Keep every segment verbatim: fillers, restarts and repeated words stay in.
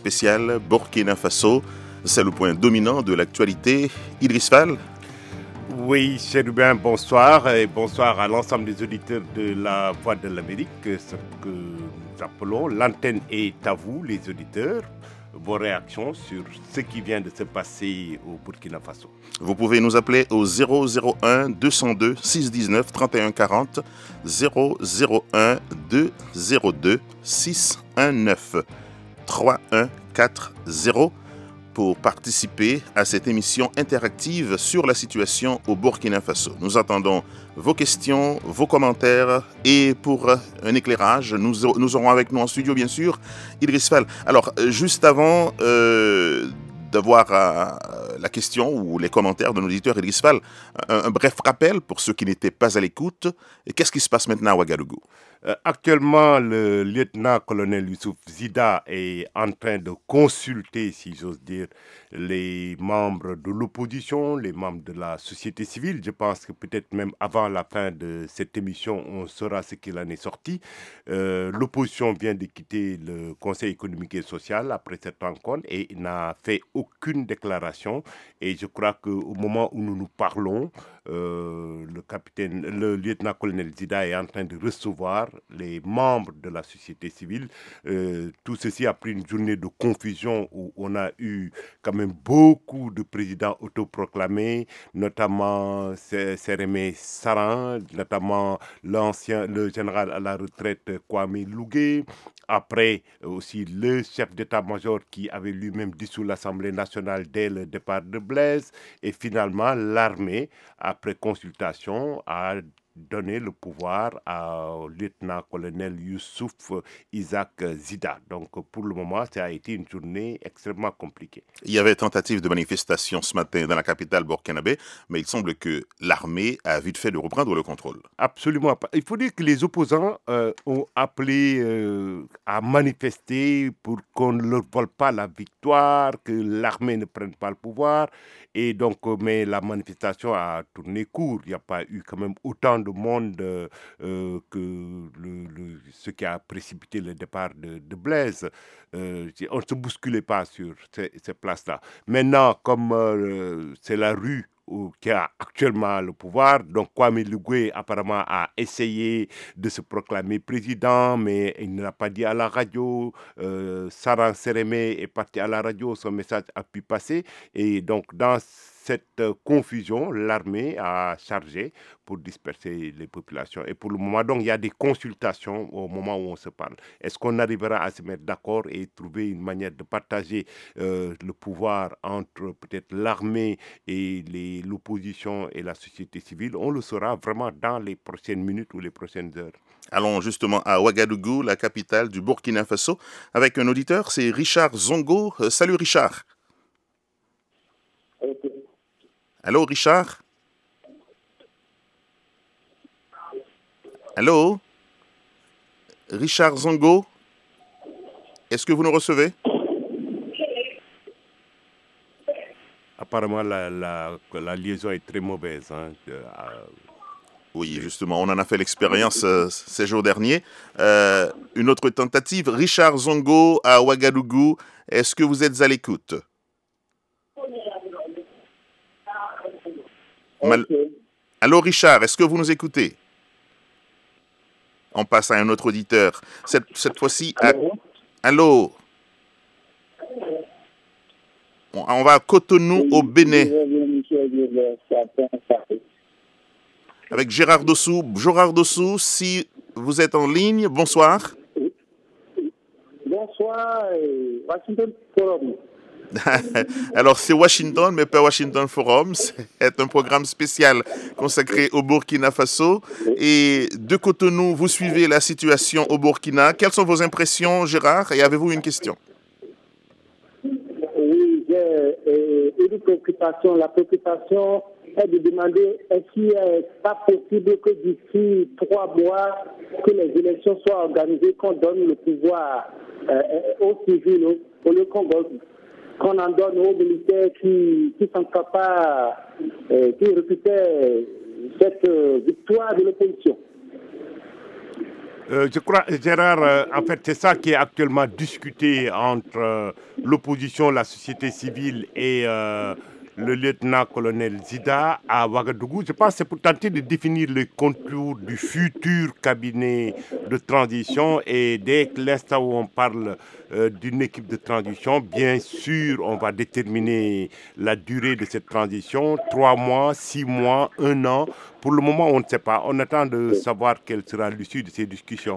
spécial Burkina Faso. C'est le point dominant de l'actualité. Idriss Fall. Oui, Chérubin, bonsoir et bonsoir à l'ensemble des auditeurs de la Voix de l'Amérique, ce que nous appelons l'antenne est à vous, les auditeurs. Vos réactions sur ce qui vient de se passer au Burkina Faso. Vous pouvez nous appeler au zéro zéro un deux zéro deux six un neuf trente et un quarante, zéro zéro un deux zéro deux six un neuf trois un quatre zéro pour participer à cette émission interactive sur la situation au Burkina Faso. Nous attendons vos questions, vos commentaires et pour un éclairage, nous, nous aurons avec nous en studio bien sûr Idriss Fall. Alors juste avant euh, d'avoir euh, la question ou les commentaires de nos auditeurs, Idriss Fall, un, un bref rappel pour ceux qui n'étaient pas à l'écoute. Qu'est-ce qui se passe maintenant à Ouagadougou? Euh, actuellement, le lieutenant-colonel Youssouf Zida est en train de consulter, si j'ose dire, les membres de l'opposition, les membres de la société civile. Je pense que peut-être même avant la fin de cette émission, on saura ce qu'il en est sorti. Euh, l'opposition vient de quitter le Conseil économique et social après cette rencontre et n'a fait aucune déclaration. Et je crois qu'au moment où nous nous parlons, euh, le capitaine, le lieutenant-colonel Zida est en train de recevoir les membres de la société civile. Euh, tout ceci a pris une journée de confusion où on a eu quand même beaucoup de présidents autoproclamés, notamment Sérémé Saran, notamment l'ancien, le général à la retraite Kwame Lougué. Après aussi le chef d'état-major qui avait lui-même dissous l'Assemblée nationale dès le départ de Blaise. Et finalement, l'armée, après consultation, a donné le pouvoir au lieutenant-colonel Youssouf Isaac Zida. Donc pour le moment, ça a été une journée extrêmement compliquée. Il y avait tentative de manifestation ce matin dans la capitale burkinabé, mais il semble que l'armée a vite fait de reprendre le contrôle. Absolument pas. Il faut dire que les opposants euh, ont appelé euh, à manifester pour qu'on ne leur vole pas la victoire, que l'armée ne prenne pas le pouvoir. Et donc, euh, mais la manifestation a tourné court. Il n'y a pas eu quand même autant de monde euh, euh, que le, le, ce qui a précipité le départ de, de Blaise. Euh, on ne se bousculait pas sur ces, ces places-là. Maintenant, comme euh, c'est la rue qui a actuellement le pouvoir. Donc Kwame Lougué apparemment a essayé de se proclamer président, mais il ne l'a pas dit à la radio. Euh, Saran Sérémé est parti à la radio, son message a pu passer. Et donc dans cette confusion, l'armée a chargé pour disperser les populations. Et pour le moment, donc, il y a des consultations au moment où on se parle. Est-ce qu'on arrivera à se mettre d'accord et trouver une manière de partager euh, le pouvoir entre peut-être l'armée et les, l'opposition et la société civile? On le saura vraiment dans les prochaines minutes ou les prochaines heures. Allons justement à Ouagadougou, la capitale du Burkina Faso, avec un auditeur, c'est Richard Zongo. Euh, salut Richard. Allô, Richard? Allô? Richard Zongo? Est-ce que vous nous recevez? Apparemment, la, la, la liaison est très mauvaise. Hein. Euh, oui, justement, on en a fait l'expérience euh, ces jours derniers. Euh, une autre tentative, Richard Zongo à Ouagadougou. Est-ce que vous êtes à l'écoute? Mal... Allô Richard, est-ce que vous nous écoutez? On passe à un autre auditeur. Cette, cette fois-ci, à... Allô? On, on va à Cotonou, au Bénin. Avec Gérard Dossou. Gérard Dossou, si vous êtes en ligne, bonsoir. Bonsoir, Washington Forum. Alors, c'est Washington, mais pas Washington Forum. C'est un programme spécial consacré au Burkina Faso. Et de Cotonou, vous suivez la situation au Burkina. Quelles sont vos impressions, Gérard? Et avez-vous une question? Oui, j'ai une préoccupation. La préoccupation est de demander est-ce qu'il n'est pas possible que d'ici trois mois, que les élections soient organisées, qu'on donne le pouvoir euh, aux civils, au, au lieu qu'on qu'on en donne aux militaires qui ne sont capables, euh, qui récupèrent cette euh, victoire de l'opposition. Euh, je crois, Gérard, euh, en fait, c'est ça qui est actuellement discuté entre euh, l'opposition, la société civile et euh, le lieutenant-colonel Zida à Ouagadougou. Je pense que c'est pour tenter de définir les contours du futur cabinet de transition. Et dès que l'instant où on parle euh, d'une équipe de transition, bien sûr, on va déterminer la durée de cette transition, trois mois, six mois, un an. Pour le moment, on ne sait pas. On attend de savoir quelle sera l'issue de ces discussions.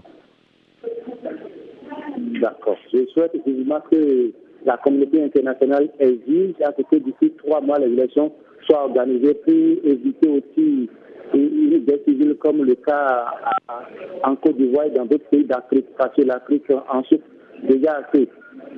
D'accord. Je souhaite effectivement que la communauté internationale exige à ce que d'ici trois mois, les élections soient organisées pour éviter aussi une guerre civile comme le cas en Côte d'Ivoire et dans d'autres pays d'Afrique, parce que l'Afrique en souffre déjà assez.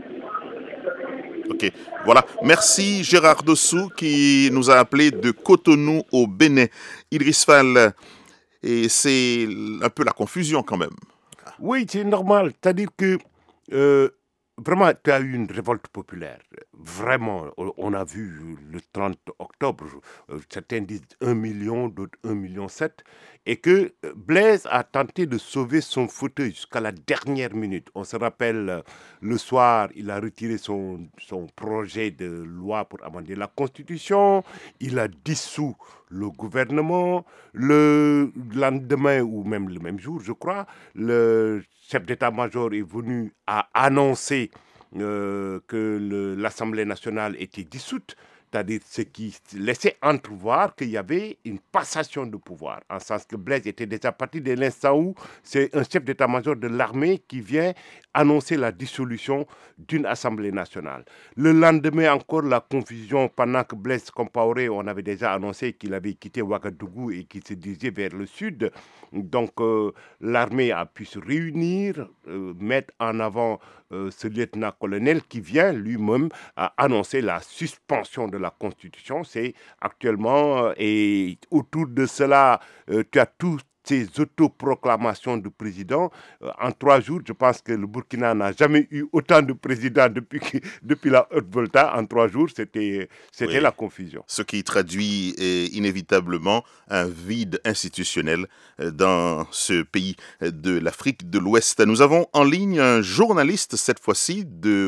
Ok, voilà. Merci Gérard Dossou qui nous a appelé de Cotonou au Bénin. Idriss Fall, et c'est un peu la confusion quand même. Oui, c'est normal. C'est-à-dire que euh, vraiment, tu as eu une révolte populaire. Vraiment, on a vu le trente octobre, certains disent un million, d'autres un million sept, et que Blaise a tenté de sauver son fauteuil jusqu'à la dernière minute. On se rappelle, le soir, il a retiré son, son projet de loi pour amender la Constitution, il a dissous le gouvernement. Le lendemain, ou même le même jour, je crois, le chef d'état-major est venu à annoncer euh, que le, l'Assemblée nationale était dissoute, c'est-à-dire ce qui laissait entrevoir qu'il y avait une passation de pouvoir, en sens que Blaise était déjà parti dès l'instant où c'est un chef d'état-major de l'armée qui vient annoncer la dissolution d'une Assemblée nationale. Le lendemain encore, la confusion, pendant que Blaise Compaoré, on avait déjà annoncé qu'il avait quitté Ouagadougou et qu'il se dirigeait vers le sud. Donc euh, l'armée a pu se réunir, euh, mettre en avant euh, ce lieutenant-colonel qui vient lui-même à annoncer la suspension de la Constitution. C'est actuellement, euh, et autour de cela, euh, tu as tout ces autoproclamations de président. Euh, en trois jours, je pense que le Burkina n'a jamais eu autant de présidents depuis, que, depuis la Haute-Volta. En trois jours, c'était, c'était oui. la confusion. Ce qui traduit eh, inévitablement un vide institutionnel eh, dans ce pays de l'Afrique de l'Ouest. Nous avons en ligne un journaliste, cette fois-ci, de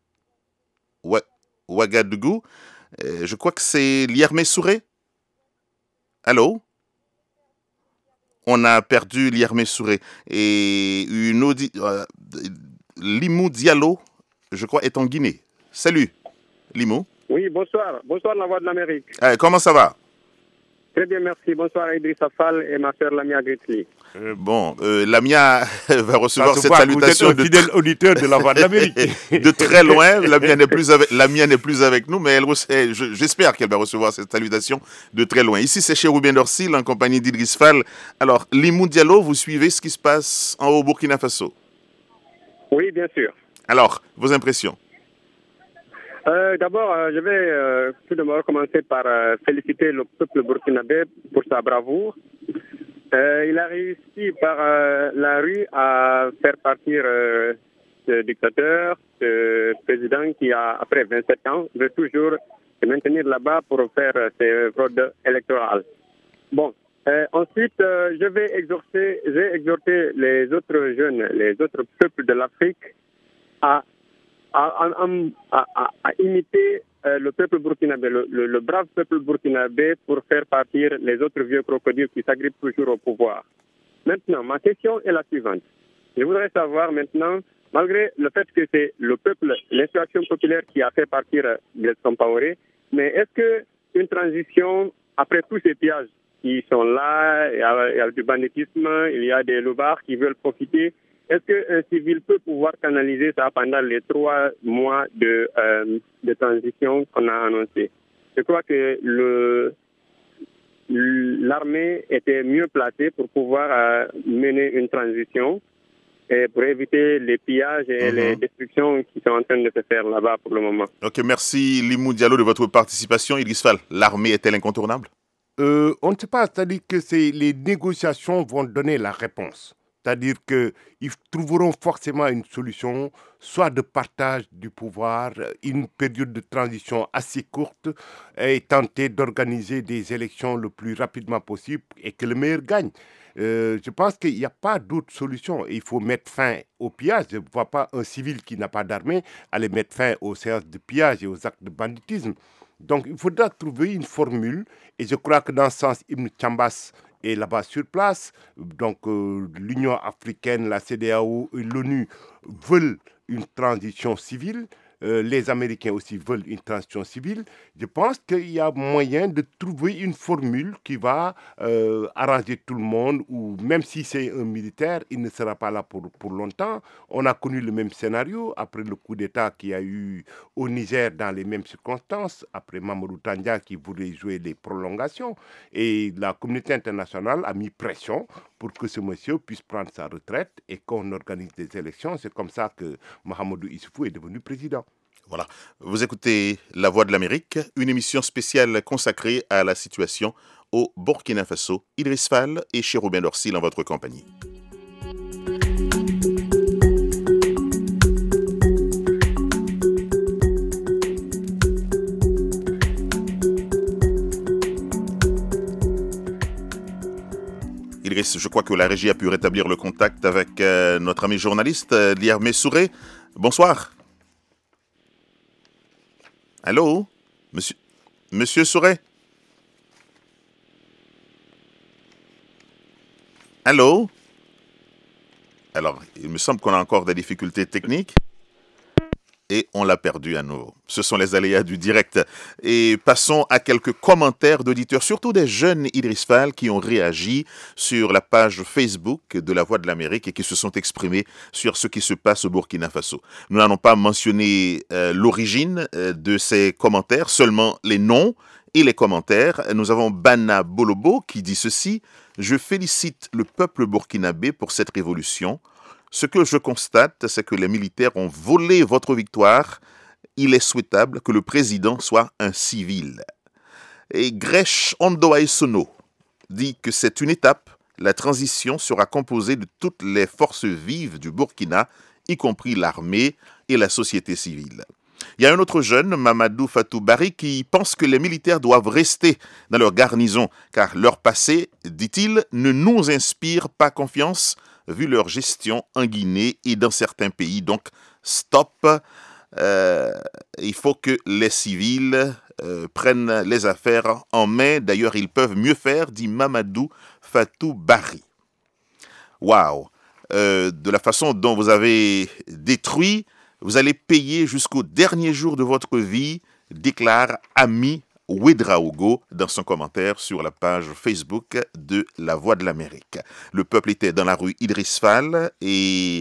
Ouagadougou. Eh, je crois que c'est Liermé Souré. Allô? On a perdu Liermé Souré. Et une audi- euh, Limou Diallo, je crois, est en Guinée. Salut, Limou. Oui, bonsoir. Bonsoir, la voix de l'Amérique. Euh, comment ça va? Très bien, merci. Bonsoir, Idrissa Fall et ma sœur Lamia Gritli. Euh, bon, euh, Lamia va recevoir cette voit, salutation vous êtes un fidèle de auditeur de la voix de l'Amérique. De très loin. Lamia n'est plus avec, Lamia n'est plus avec nous, mais elle, je, j'espère qu'elle va recevoir cette salutation de très loin. Ici, c'est chez Ruben Dorsil, en compagnie d'Idriss Fall. Alors, Limou Diallo, vous suivez ce qui se passe en au Burkina Faso? Oui, bien sûr. Alors, vos impressions? Euh, d'abord, euh, je vais euh, tout d'abord commencer par euh, féliciter le peuple burkinabé pour sa bravoure. Euh, il a réussi par euh, la rue à faire partir euh, ce dictateur, ce président qui a, après vingt-sept ans, veut toujours se maintenir là-bas pour faire euh, ses fraudes électorales. Bon, euh, ensuite, euh, je vais exhorter, j'ai exhorté les autres jeunes, les autres peuples de l'Afrique à À, à, à, à imiter euh, le peuple burkinabé, le, le, le brave peuple burkinabé pour faire partir les autres vieux crocodiles qui s'agrippent toujours au pouvoir. Maintenant, ma question est la suivante. Je voudrais savoir maintenant, malgré le fait que c'est le peuple, l'insurrection populaire qui a fait partir Blaise Compaoré, mais est-ce qu'une transition, après tous ces pillages qui sont là, il y a, il y a du banditisme, il y a des loupards qui veulent profiter, est-ce qu'un civil peut pouvoir canaliser ça pendant les trois mois de, euh, de transition qu'on a annoncé? Je crois que le, l'armée était mieux placée pour pouvoir euh, mener une transition et pour éviter les pillages et mm-hmm. les destructions qui sont en train de se faire là-bas pour le moment. Ok, merci Limou Diallo de votre participation. Idriss Fall, l'armée est-elle incontournable? euh, On ne sait pas, c'est-à-dire que c'est, les négociations vont donner la réponse. C'est-à-dire qu'ils trouveront forcément une solution, soit de partage du pouvoir, une période de transition assez courte et tenter d'organiser des élections le plus rapidement possible et que le meilleur gagne. Euh, je pense qu'il n'y a pas d'autre solution. Il faut mettre fin au pillage. Je ne vois pas un civil qui n'a pas d'armée aller mettre fin aux séances de pillage et aux actes de banditisme. Donc il faudra trouver une formule et je crois que dans ce sens, Ibn Chambas est là-bas sur place. Donc euh, l'Union africaine, la C E D E A O et l'ONU veulent une transition civile. Euh, les Américains aussi veulent une transition civile. Je pense qu'il y a moyen de trouver une formule qui va euh, arranger tout le monde, ou même si c'est un militaire, il ne sera pas là pour, pour longtemps. On a connu le même scénario après le coup d'État qu'il y a eu au Niger dans les mêmes circonstances, après Mamadou Tandja qui voulait jouer les prolongations. Et la communauté internationale a mis pression pour que ce monsieur puisse prendre sa retraite et qu'on organise des élections. C'est comme ça que Mahamadou Issoufou est devenu président. Voilà. Vous écoutez La Voix de l'Amérique, une émission spéciale consacrée à la situation au Burkina Faso. Idriss Fall et Chérubin Dorsil en votre compagnie. Idriss, je crois que la régie a pu rétablir le contact avec euh, notre ami journaliste euh, Liamé Souré. Bonsoir. Allô, monsieur, monsieur Souré? Allô? Alors, il me semble qu'on a encore des difficultés techniques. Et on l'a perdu à nouveau. Ce sont les aléas du direct. Et passons à quelques commentaires d'auditeurs, surtout des jeunes Idriss Fall qui ont réagi sur la page Facebook de La Voix de l'Amérique et qui se sont exprimés sur ce qui se passe au Burkina Faso. Nous n'allons pas mentionner euh, l'origine euh, de ces commentaires, seulement les noms et les commentaires. Nous avons Bana Bolobo qui dit ceci: « Je félicite le peuple burkinabé pour cette révolution. Ce que je constate, c'est que les militaires ont volé votre victoire. Il est souhaitable que le président soit un civil. » Et Gresh Ondoaesono dit que c'est une étape. La transition sera composée de toutes les forces vives du Burkina, y compris l'armée et la société civile. Il y a un autre jeune, Mamadou Fatou Bari, qui pense que les militaires doivent rester dans leur garnison, car leur passé, dit-il, ne nous inspire pas confiance, vu leur gestion en Guinée et dans certains pays. Donc, stop. Euh, il faut que les civils euh, prennent les affaires en main. D'ailleurs, ils peuvent mieux faire, dit Mamadou Fatou Bari. Waouh! Euh, de la façon dont vous avez détruit, vous allez payer jusqu'au dernier jour de votre vie, déclare Ami Ouedraogo dans son commentaire sur la page Facebook de La Voix de l'Amérique. Le peuple était dans la rue Idriss Fall et, et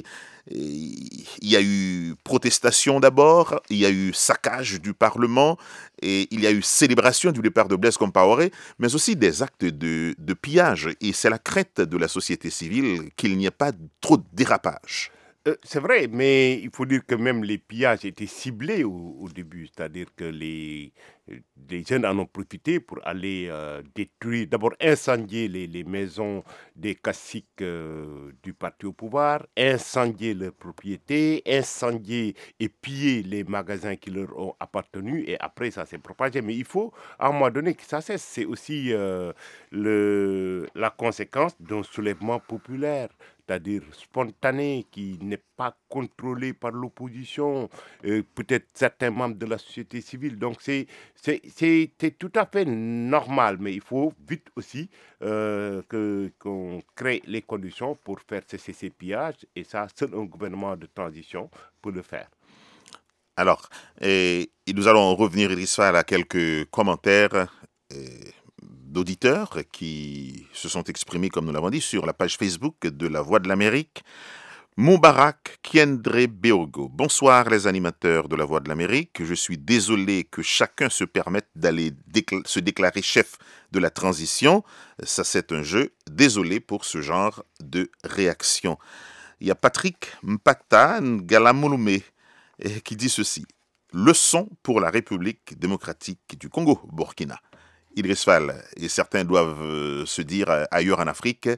il y a eu protestation d'abord, il y a eu saccage du Parlement et il y a eu célébration du départ de Blaise Compaoré, mais aussi des actes de, de pillage. Et c'est la crainte de la société civile qu'il n'y ait pas trop de dérapage. Euh, c'est vrai, mais il faut dire que même les pillages étaient ciblés au, au début, c'est-à-dire que les, les jeunes en ont profité pour aller euh, détruire, d'abord incendier les, les maisons des caciques euh, du parti au pouvoir, incendier leurs propriétés, incendier et piller les magasins qui leur ont appartenu, et après ça s'est propagé. Mais il faut à un moment donné que ça cesse. C'est aussi euh, le, la conséquence d'un soulèvement populaire, c'est-à-dire spontané, qui n'est pas contrôlé par l'opposition, euh, peut-être certains membres de la société civile. Donc c'est, c'est, c'est, c'est tout à fait normal, mais il faut vite aussi euh, que, qu'on crée les conditions pour faire cesser ces pillages, et ça, seul un gouvernement de transition peut le faire. Alors, et, et nous allons revenir, Idriss Fall, à quelques commentaires et, d'auditeurs qui se sont exprimés, comme nous l'avons dit, sur la page Facebook de La Voix de l'Amérique. Moubarak Kiendre Beogo. Bonsoir les animateurs de La Voix de l'Amérique. Je suis désolé que chacun se permette d'aller décla- se déclarer chef de la transition. Ça, c'est un jeu. Désolé pour ce genre de réaction. Il y a Patrick Mpakta Ngalamouloumé qui dit ceci. Leçon pour la République démocratique du Congo, Burkina. Idriss Fall, et certains doivent euh, se dire euh, ailleurs en Afrique,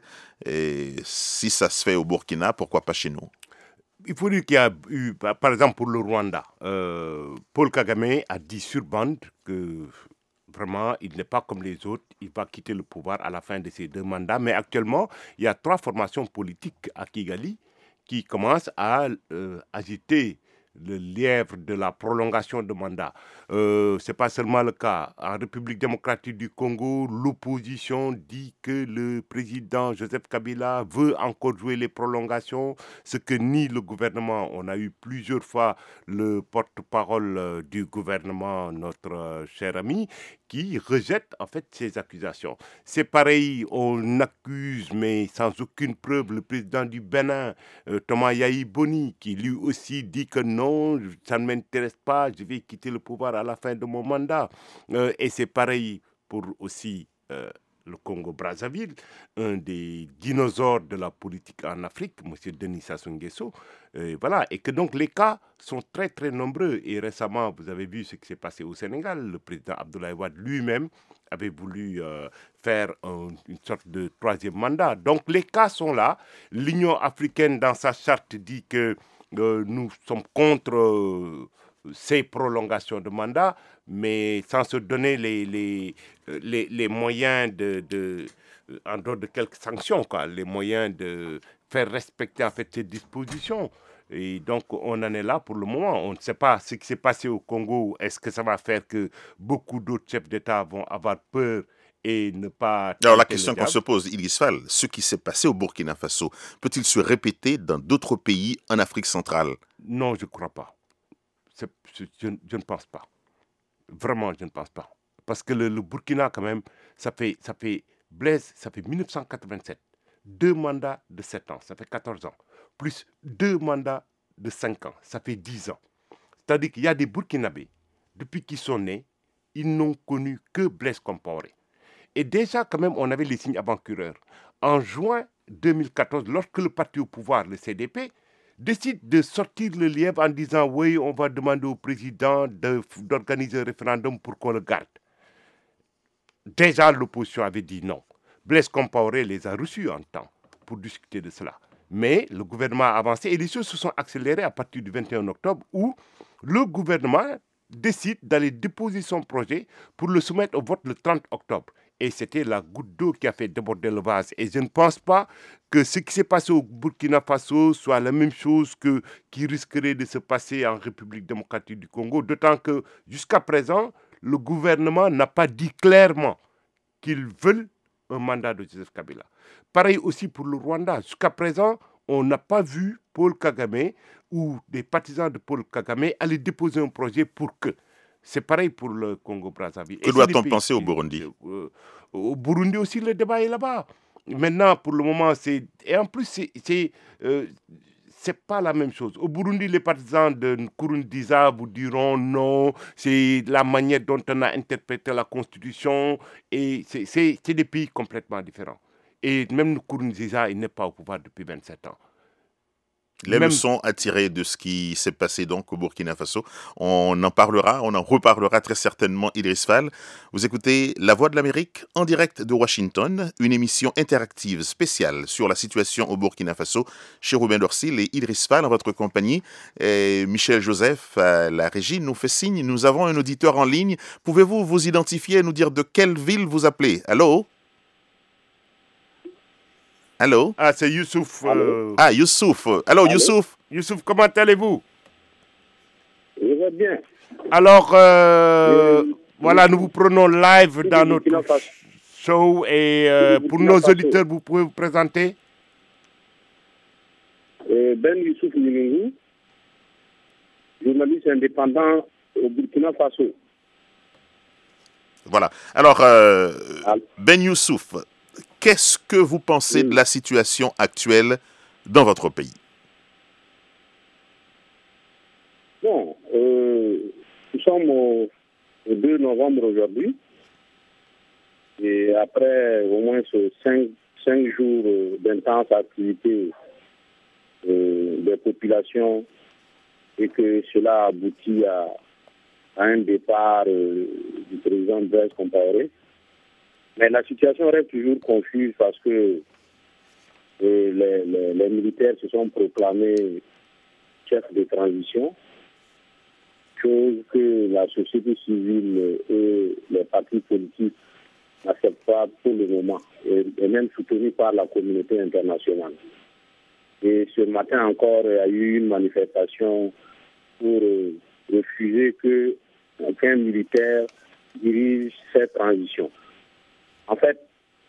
et si ça se fait au Burkina, pourquoi pas chez nous? Il faut dire qu'il y a eu, par exemple pour le Rwanda, euh, Paul Kagame a dit sur bande que vraiment il n'est pas comme les autres, il va quitter le pouvoir à la fin de ses deux mandats. Mais actuellement, il y a trois formations politiques à Kigali qui commencent à euh, agiter le lièvre de la prolongation de mandat. Euh, ce n'est pas seulement le cas. En République démocratique du Congo, l'opposition dit que le président Joseph Kabila veut encore jouer les prolongations, ce que nie le gouvernement. On a eu plusieurs fois le porte-parole du gouvernement, notre euh, cher ami, qui rejette en fait ces accusations. C'est pareil, on accuse, mais sans aucune preuve, le président du Bénin, euh, Thomas Yahi Boni, qui lui aussi dit que non, ça ne m'intéresse pas, je vais quitter le pouvoir à la fin de mon mandat. Euh, et c'est pareil pour aussi euh, le Congo-Brazzaville, un des dinosaures de la politique en Afrique, M. Denis Sassou Nguesso. Euh, voilà, et que donc les cas sont très très nombreux. Et récemment, vous avez vu ce qui s'est passé au Sénégal. Le président Abdoulaye Wade lui-même avait voulu euh, faire un, une sorte de troisième mandat. Donc les cas sont là. L'Union africaine, dans sa charte, dit que euh, nous sommes contre euh, ces prolongations de mandat, mais sans se donner les, les, les, les moyens de, de, en dehors de quelques sanctions, quoi, les moyens de faire respecter en fait ces dispositions. Et donc, on en est là pour le moment. On ne sait pas ce qui s'est passé au Congo. Est-ce que ça va faire que beaucoup d'autres chefs d'État vont avoir peur et ne pas... Alors la question qu'on se pose, Idriss Fall, ce qui s'est passé au Burkina Faso, peut-il se répéter dans d'autres pays en Afrique centrale? Non, je ne crois pas. C'est, je, je ne pense pas. Vraiment, je ne pense pas. Parce que le, le Burkina, quand même, ça fait, ça fait, Blaise, ça fait mille neuf cent quatre-vingt-sept. Deux mandats de sept ans, ça fait quatorze ans. Plus deux mandats de cinq ans, ça fait dix ans. C'est-à-dire qu'il y a des Burkinabés, depuis qu'ils sont nés, ils n'ont connu que Blaise Compaoré. Et déjà, quand même, on avait les signes avant-coureurs. En juin deux mille quatorze, lorsque le parti au pouvoir, le C D P, décide de sortir le lièvre en disant « Oui, on va demander au président de, d'organiser un référendum pour qu'on le garde ». Déjà, l'opposition avait dit non. Blaise Compaoré les a reçus en temps pour discuter de cela. Mais le gouvernement a avancé et les choses se sont accélérées à partir du vingt et un octobre où le gouvernement décide d'aller déposer son projet pour le soumettre au vote le trente octobre. Et c'était la goutte d'eau qui a fait déborder le vase. Et je ne pense pas que ce qui s'est passé au Burkina Faso soit la même chose que, qui risquerait de se passer en République démocratique du Congo. D'autant que jusqu'à présent, le gouvernement n'a pas dit clairement qu'ils veulent un mandat de Joseph Kabila. Pareil aussi pour le Rwanda. Jusqu'à présent, on n'a pas vu Paul Kagame ou des partisans de Paul Kagame aller déposer un projet pour que... C'est pareil pour le Congo-Brazzaville. Que doit-on penser au Burundi? euh, Au Burundi aussi, le débat est là-bas. Maintenant, pour le moment, c'est... Et en plus, c'est... c'est euh, c'est pas la même chose. Au Burundi, les partisans de Nkurunziza vous diront non, c'est la manière dont on a interprété la Constitution, et c'est, c'est, c'est des pays complètement différents. Et même Nkurunziza, il n'est pas au pouvoir depuis vingt-sept ans. Les Même... leçons à tirer de ce qui s'est passé donc au Burkina Faso, on en parlera, on en reparlera très certainement, Idriss Fall. Vous écoutez La Voix de l'Amérique en direct de Washington, une émission interactive spéciale sur la situation au Burkina Faso chez Robin Dorsil et Idriss Fall en votre compagnie. Et Michel Joseph, à la régie, nous fait signe, nous avons un auditeur en ligne. Pouvez-vous vous identifier et nous dire de quelle ville vous appelez? Allô? Allô? Ah, c'est Youssouf. Euh... Ah, Youssouf. Alors, Allô? Youssouf. Youssouf, comment allez-vous? Je vais bien. Alors, euh, euh, voilà, nous vous prenons live dans notre show. Et euh, pour nos auditeurs, vous pouvez vous présenter? euh, Ben Youssouf Nilingou, journaliste indépendant au Burkina Faso. Voilà. Alors, euh, Ben Youssouf, qu'est-ce que vous pensez oui. de la situation actuelle dans votre pays? Bon, euh, nous sommes au, au deux novembre aujourd'hui. Et après au moins ce cinq, cinq jours euh, d'intense activité euh, des populations et que cela aboutit à, à un départ euh, du président Blaise Compaoré, Mais la situation reste toujours confuse parce que euh, les, les, les militaires se sont proclamés chefs de transition, chose que la société civile et les partis politiques n'acceptent pas pour le moment, et, et même soutenus par la communauté internationale. Et ce matin encore, il y a eu une manifestation pour euh, refuser que qu'un militaire dirige cette transition. En fait,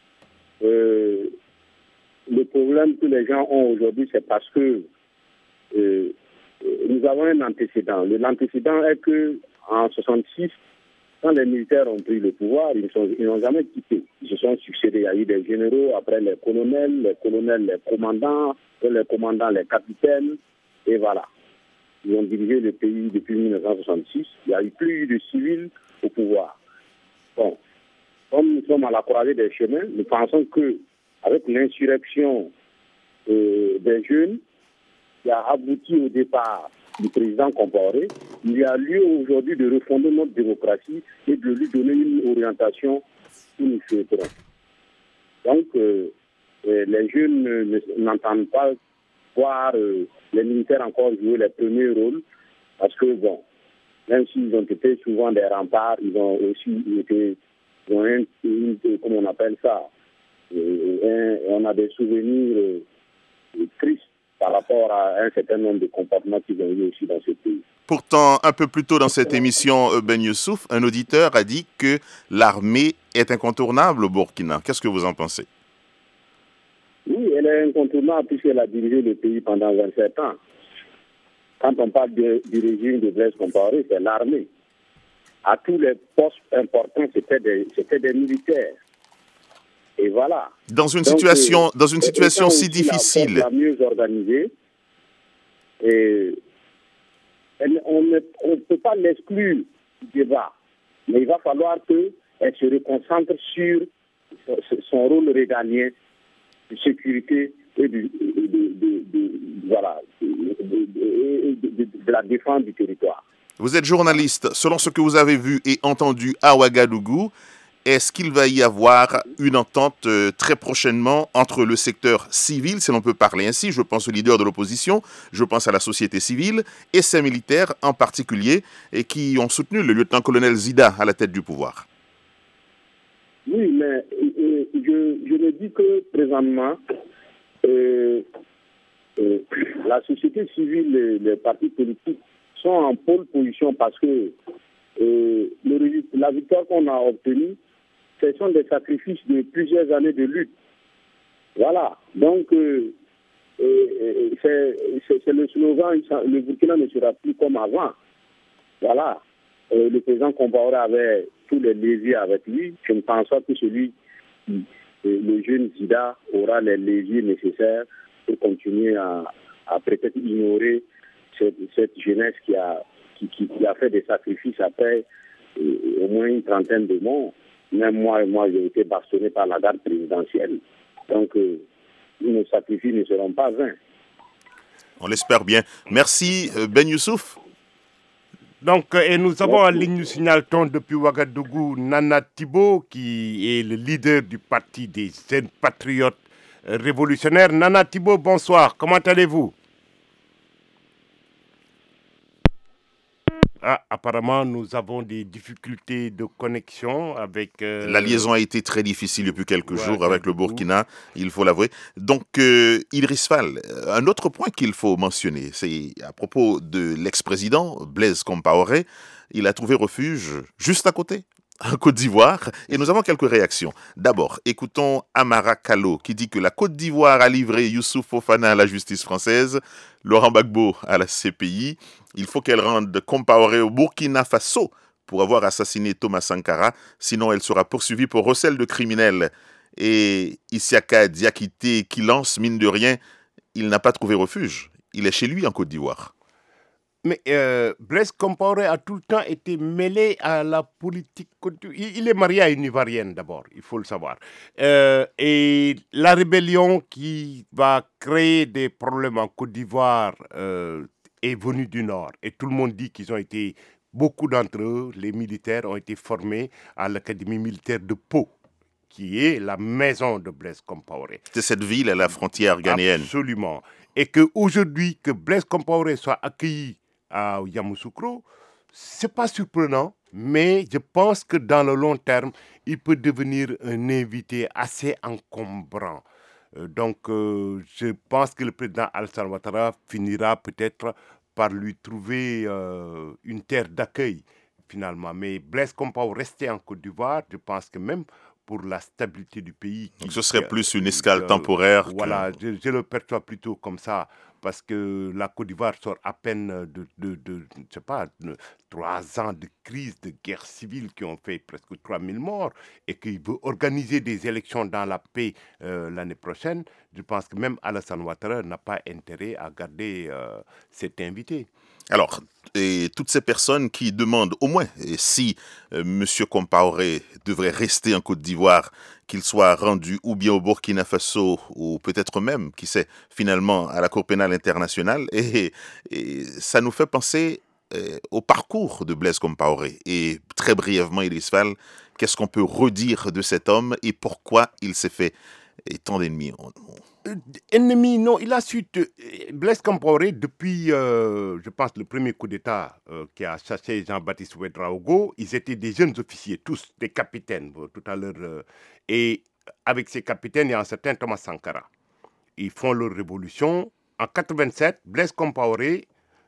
euh, le problème que les gens ont aujourd'hui, c'est parce que euh, nous avons un antécédent. L'antécédent est que en soixante-six, quand les militaires ont pris le pouvoir, ils, sont, ils n'ont jamais quitté. Ils se sont succédés. Il y a eu des généraux, après les colonels, les colonels, les commandants, les commandants, les capitaines, et voilà. Ils ont dirigé le pays depuis mille neuf cent soixante-six. Il n'y a eu plus de civils au pouvoir. Bon, comme nous sommes à la croisée des chemins, nous pensons qu'avec l'insurrection euh, des jeunes, qui a abouti au départ du président Compaoré, il y a lieu aujourd'hui de refonder notre démocratie et de lui donner une orientation que nous souhaiterons. Donc, euh, euh, les jeunes ne, n'entendent pas voir euh, les militaires encore jouer les premiers rôles, parce que, bon, même s'ils ont été souvent des remparts, ils ont aussi été, ils ont un, une, comment on appelle ça, euh, un, on a des souvenirs euh, tristes par rapport à un certain nombre de comportements qu'ils ont eu aussi dans ce pays. Pourtant, un peu plus tôt dans cette émission, Ben Youssouf, un auditeur a dit que l'armée est incontournable au Burkina. Qu'est-ce que vous en pensez? Oui, elle est incontournable puisqu'elle a dirigé le pays pendant vingt-sept ans. Quand on parle de, du régime de Blaise Compaoré, c'est l'armée. À tous les postes importants, c'était des, c'était des militaires. Et voilà. Dans une Donc, situation, euh, dans une situation si difficile. La, la mieux organisée. Et elle, on ne on peut pas l'exclure du débat. Mais il va falloir qu'elle se reconcentre sur son rôle régalien de sécurité et de, de, de, de, de voilà, de, de, de, de la défense du territoire. Vous êtes journaliste. Selon ce que vous avez vu et entendu à Ouagadougou, est-ce qu'il va y avoir une entente euh, très prochainement entre le secteur civil, si l'on peut parler ainsi, je pense aux leaders de l'opposition, je pense à la société civile, et ces militaires en particulier, et qui ont soutenu le lieutenant-colonel Zida à la tête du pouvoir? Oui, mais euh, je, je me dis que présentement, euh, euh, la société civile et les partis politiques sont en pôle position parce que euh, le, la victoire qu'on a obtenue, ce sont des sacrifices de plusieurs années de lutte. Voilà. Donc, euh, euh, c'est, c'est, c'est le slogan, le Burkina ne sera plus comme avant. Voilà. Euh, le président Compaoré avait tous les leviers avec lui. Je ne pense pas que celui, euh, le jeune Zida, aura les leviers nécessaires pour continuer à, à peut-être ignorer cette, cette jeunesse qui a, qui, qui, qui a fait des sacrifices après euh, au moins une trentaine de morts. Même moi, moi j'ai été bastonné par la garde présidentielle. Donc, euh, nos sacrifices ne seront pas vains. On l'espère bien. Merci, Ben Youssouf. Donc, et nous avons en ligne, nous signale-t-on depuis Ouagadougou, Nana Thibault, qui est le leader du parti des jeunes patriotes révolutionnaires. Nana Thibault, bonsoir. Comment allez-vous? Ah, apparemment, nous avons des difficultés de connexion avec... Euh... La liaison a été très difficile depuis quelques ouais, jours avec le Burkina, il faut l'avouer. Donc, euh, Idriss Fall, un autre point qu'il faut mentionner, c'est à propos de l'ex-président Blaise Compaoré. Il a trouvé refuge juste à côté, en Côte d'Ivoire, et nous avons quelques réactions. D'abord, écoutons Amara Kallo qui dit que la Côte d'Ivoire a livré Youssouf Fofana à la justice française, Laurent Gbagbo à la C P I. Il faut qu'elle rende Compaoré au Burkina Faso pour avoir assassiné Thomas Sankara, sinon elle sera poursuivie pour recel de criminels. Et Isiaka Diakité qui lance, mine de rien, il n'a pas trouvé refuge. Il est chez lui en Côte d'Ivoire. Mais euh, Blaise Compaoré a tout le temps été mêlé à la politique. Il est marié à une Ivoirienne d'abord, il faut le savoir. Euh, et la rébellion qui va créer des problèmes en Côte d'Ivoire euh, est venue du Nord. Et tout le monde dit qu'ils ont été, beaucoup d'entre eux, les militaires, ont été formés à l'Académie militaire de Pau. qui est la maison de Blaise Compaoré. C'est cette ville à la frontière ghanéenne. Absolument. Et qu'aujourd'hui, que Blaise Compaoré soit accueilli à Yamoussoukro, ce n'est pas surprenant, mais je pense que dans le long terme, il peut devenir un invité assez encombrant. Euh, donc, euh, je pense que le président Alassane Ouattara finira peut-être par lui trouver euh, une terre d'accueil, finalement. Mais Blaise Compaoré restait en Côte d'Ivoire, je pense que même pour la stabilité du pays... Donc, ce serait plus une escale euh, temporaire. Voilà, que... je, je le perçois plutôt comme ça, parce que la Côte d'Ivoire sort à peine de, de, de je sais pas, de, trois ans de crise, de guerre civile qui ont fait presque trois mille morts, et qu'il veut organiser des élections dans la paix euh, l'année prochaine. Je pense que même Alassane Ouattara n'a pas intérêt à garder euh, cet invité. Alors, et toutes ces personnes qui demandent au moins si euh, M. Compaoré devrait rester en Côte d'Ivoire, qu'il soit rendu ou bien au Burkina Faso ou peut-être même, qui sait, finalement à la Cour pénale internationale, et, et ça nous fait penser euh, au parcours de Blaise Compaoré. Et très brièvement, Idriss Fall, qu'est-ce qu'on peut redire de cet homme et pourquoi il s'est fait et tant d'ennemis? On, on... Ennemi, non, il a su... Te... Blaise Compaoré, depuis, euh, je pense, le premier coup d'État euh, qui a chassé Jean-Baptiste Ouédraogo, ils étaient des jeunes officiers, tous des capitaines, bon, tout à l'heure. Euh, et avec ces capitaines, il y a un certain Thomas Sankara. Ils font leur révolution. En quatre-vingt-sept, Blaise Compaoré,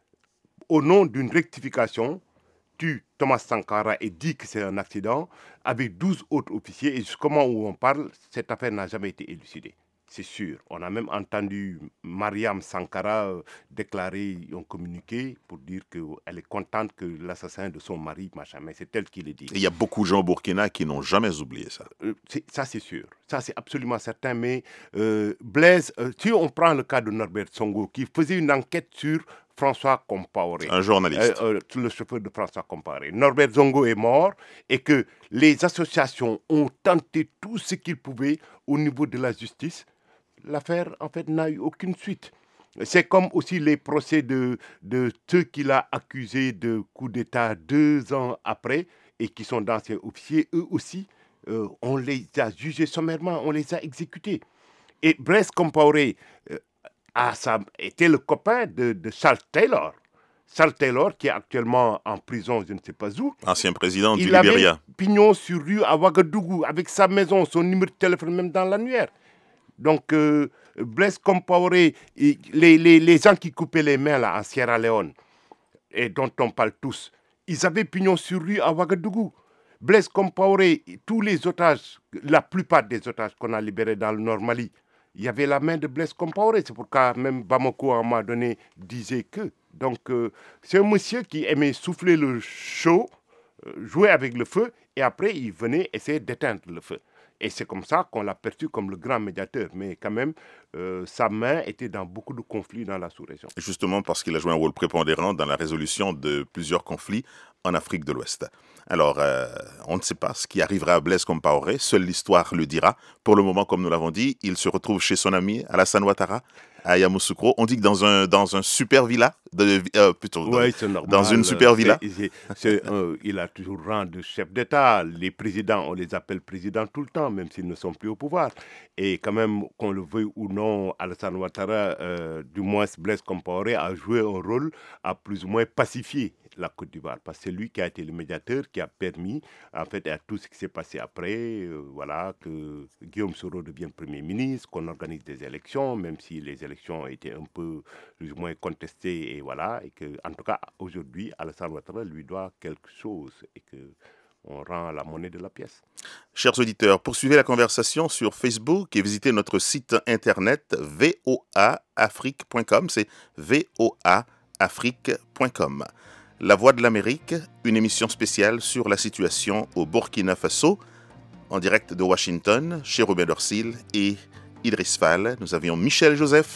au nom d'une rectification, tue Thomas Sankara et dit que c'est un accident, avec douze autres officiers. Et jusqu'au moment où on parle, cette affaire n'a jamais été élucidée. C'est sûr. On a même entendu Mariam Sankara euh, déclarer un communiqué pour dire qu'elle est contente que l'assassin de son mari, machin, mais c'est elle qui le dit. Il y a beaucoup de gens au Burkina qui n'ont jamais oublié ça. Euh, c'est, ça, c'est sûr. Ça, c'est absolument certain. Mais euh, Blaise, euh, si on prend le cas de Norbert Songo, qui faisait une enquête sur François Compaoré. Un journaliste. Euh, euh, le chauffeur de François Compaoré. Norbert Zongo est mort et que les associations ont tenté tout ce qu'ils pouvaient au niveau de la justice. L'affaire, en fait, n'a eu aucune suite. C'est comme aussi les procès de, de ceux qu'il a accusés de coup d'État deux ans après et qui sont d'anciens officiers. Eux aussi, euh, on les a jugés sommairement, on les a exécutés. Et Blaise Compaoré euh, a, ça, était le copain de, de Charles Taylor. Charles Taylor, qui est actuellement en prison, je ne sais pas où. Ancien président du Il Libéria. avait pignon sur rue à Ouagadougou, avec sa maison, son numéro de téléphone même dans l'annuaire. Donc, euh, Blaise Compaoré, les, les, les gens qui coupaient les mains là, en Sierra Leone, et dont on parle tous, ils avaient pignon sur rue à Ouagadougou. Blaise Compaoré, tous les otages, la plupart des otages qu'on a libérés dans le Nord Mali, il y avait la main de Blaise Compaoré. C'est pourquoi même Bamako, à un moment donné, disait que. Donc, euh, c'est un monsieur qui aimait souffler le chaud, euh, jouer avec le feu, et après, il venait essayer d'éteindre le feu. Et c'est comme ça qu'on l'a perçu comme le grand médiateur. Mais quand même, euh, sa main était dans beaucoup de conflits dans la sous-région. Justement parce qu'il a joué un rôle prépondérant dans la résolution de plusieurs conflits en Afrique de l'Ouest. Alors, euh, on ne sait pas ce qui arrivera à Blaise Compaoré. Seule l'histoire le dira. Pour le moment, comme nous l'avons dit, il se retrouve chez son ami Alassane Ouattara à Yamoussoukro. On dit que dans un, dans un super villa, de, euh, plutôt dans, ouais, c'est normal. dans une super villa. C'est, c'est, c'est, euh, il a toujours rang de chef d'État. Les présidents, on les appelle présidents tout le temps, même s'ils ne sont plus au pouvoir. Et quand même, qu'on le veuille ou non, Alassane Ouattara, euh, du moins Blaise Compaoré, a joué un rôle à plus ou moins pacifier la Côte d'Ivoire, parce que c'est lui qui a été le médiateur, qui a permis, en fait, à tout ce qui s'est passé après, euh, voilà, que Guillaume Soro devienne Premier ministre, qu'on organise des élections, même si les élections étaient un peu, plus ou moins contestées, et voilà, et que, en tout cas, aujourd'hui, Alassane Ouattara lui doit quelque chose, et que on rend la monnaie de la pièce. Chers auditeurs, poursuivez la conversation sur Facebook et visitez notre site internet v o a afrique point com, c'est v o a afrique point com. La Voix de l'Amérique, une émission spéciale sur la situation au Burkina Faso, en direct de Washington, chez Robert Dorsil et Idriss Fall. Nous avions Michel Joseph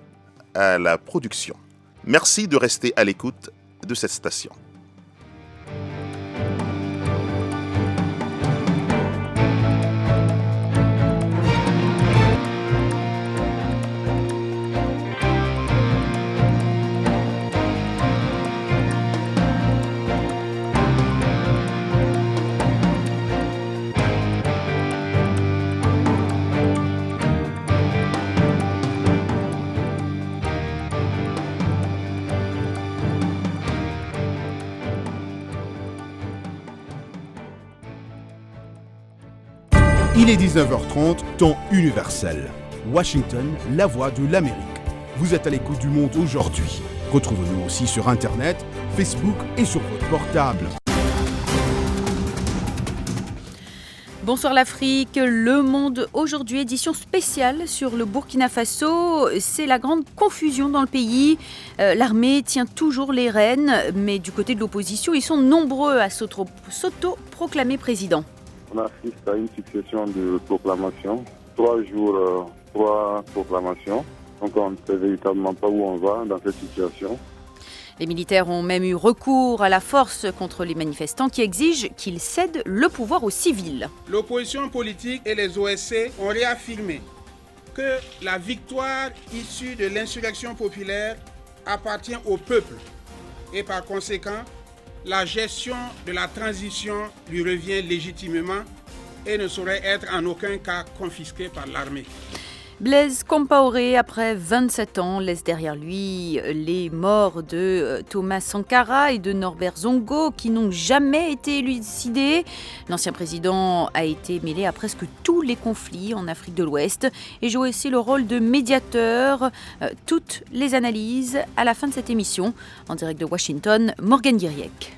à la production. Merci de rester à l'écoute de cette station. Il est dix-neuf heures trente, temps universel. Washington, la voix de l'Amérique. Vous êtes à l'écoute du monde aujourd'hui. Retrouvez-nous aussi sur Internet, Facebook et sur votre portable. Bonsoir l'Afrique, Le Monde aujourd'hui, édition spéciale sur le Burkina Faso. C'est la grande confusion dans le pays. Euh, l'armée tient toujours les rênes, mais du côté de l'opposition, ils sont nombreux à s'auto-proclamer président. On assiste à une succession de proclamations. Trois jours, euh, trois proclamations. Donc on ne sait véritablement pas où on va dans cette situation. Les militaires ont même eu recours à la force contre les manifestants qui exigent qu'ils cèdent le pouvoir aux civils. L'opposition politique et les O S C ont réaffirmé que la victoire issue de l'insurrection populaire appartient au peuple et par conséquent, la gestion de la transition lui revient légitimement et ne saurait être en aucun cas confisquée par l'armée. Blaise Compaoré, après vingt-sept ans, laisse derrière lui les morts de Thomas Sankara et de Norbert Zongo qui n'ont jamais été élucidés. L'ancien président a été mêlé à presque tous les conflits en Afrique de l'Ouest et joue aussi le rôle de médiateur. Toutes les analyses à la fin de cette émission. En direct de Washington, Morgane Guiriec.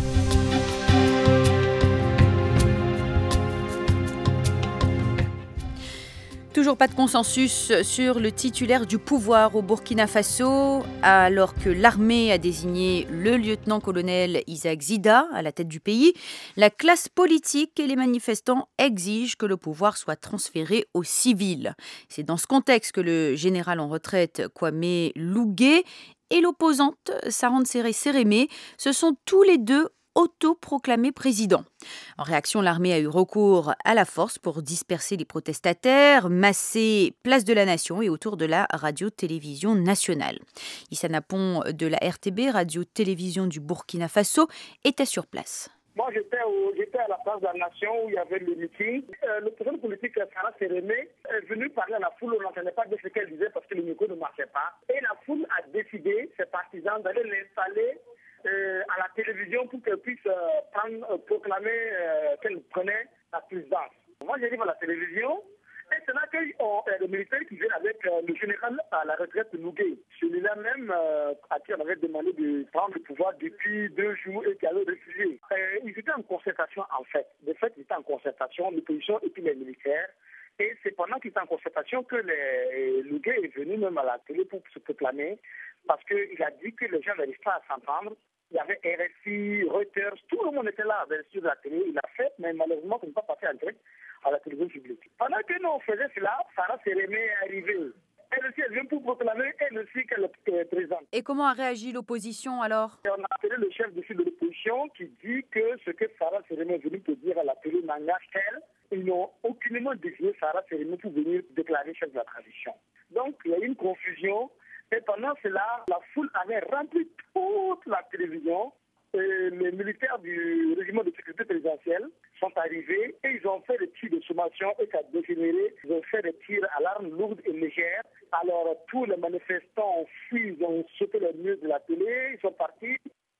Toujours pas de consensus sur le titulaire du pouvoir au Burkina Faso, alors que l'armée a désigné le lieutenant-colonel Isaac Zida à la tête du pays. La classe politique et les manifestants exigent que le pouvoir soit transféré aux civils. C'est dans ce contexte que le général en retraite Kwame Lougué et l'opposante Sarande Sérémé se sont tous les deux autoproclamé président. En réaction, l'armée a eu recours à la force pour disperser les protestataires, masser place de la Nation et autour de la radio-télévision nationale. Issa Napon de la R T B, radio-télévision du Burkina Faso, était sur place. Moi, j'étais, au, j'étais à la place de la Nation où il y avait le meeting. Euh, le président politique, Sarah Sérémé, est venu parler à la foule. On n'entendait pas bien ce qu'elle disait parce que le micro ne marchait pas. Et la foule a décidé, ses partisans, d'aller l'installer Euh, à la télévision pour qu'elle puisse euh, prendre, euh, proclamer euh, qu'elle prenait la présidence. Moi, j'arrive à la télévision et c'est là que euh, les militaires qui viennent avec euh, le général à la retraite de Lougué, celui-là même euh, à qui on avait demandé de prendre le pouvoir depuis deux jours et qui avait refusé. Euh, ils étaient en concertation en fait. De fait, ils étaient en concertation, l'opposition et puis les militaires. Et c'est pendant qu'ils étaient en concertation que les, Lougué est venu même à la télé pour se proclamer parce qu'il a dit que les gens n'arrivent pas à s'entendre. Il y avait R F I, Reuters, tout le monde était là sur la télé. Il a fait, mais malheureusement, il n'est pas passé en direct à la télévision publique. Pendant que nous on faisait cela, Sarah Sérémé est arrivée. Elle aussi, elle vient pour proclamer, elle aussi, qu'elle est présente. Et comment a réagi l'opposition alors? Et on a appelé le chef de file de l'opposition qui dit que ce que Sarah Sérémé est venue pour dire à la télé n'engage qu'elle. Ils n'ont aucunement désigné Sarah Sérémé pour venir déclarer chef de la transition. Donc, il y a eu une confusion. Et pendant cela, la foule avait rempli toute la télévision. Et les militaires du régiment de sécurité présidentielle sont arrivés et ils ont fait des tirs de sommation et ça a dégénéré. Ils ont fait des tirs à l'arme lourde et légère. Alors tous les manifestants ont fui, ils ont sauté les murs de la télé, ils sont partis.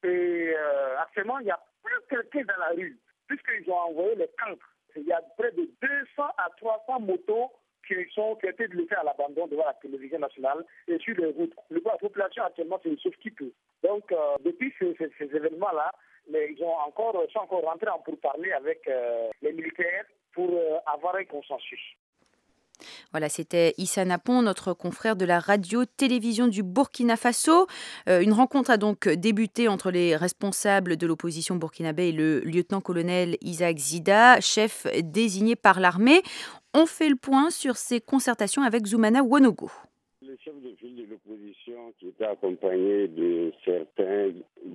Et euh, actuellement, il n'y a plus quelqu'un dans la rue puisqu'ils ont envoyé les cancres. Il y a près de deux cents à trois cents motos qui sont qui ont été laissés à l'abandon devant la télévision nationale et sur les routes. La population actuellement, c'est sauf qui peut. Donc, euh, depuis ces, ces, ces événements-là, les, ils ont encore, sont encore rentrés en pourparlers avec euh, les militaires pour euh, avoir un consensus. Voilà, c'était Issa Napon, notre confrère de la radio-télévision du Burkina Faso. Euh, une rencontre a donc débuté entre les responsables de l'opposition burkinabé et le lieutenant-colonel Isaac Zida, chef désigné par l'armée. On fait le point sur ces concertations avec Zoumana Wonogo. Le chef de file de l'opposition qui était accompagné de certains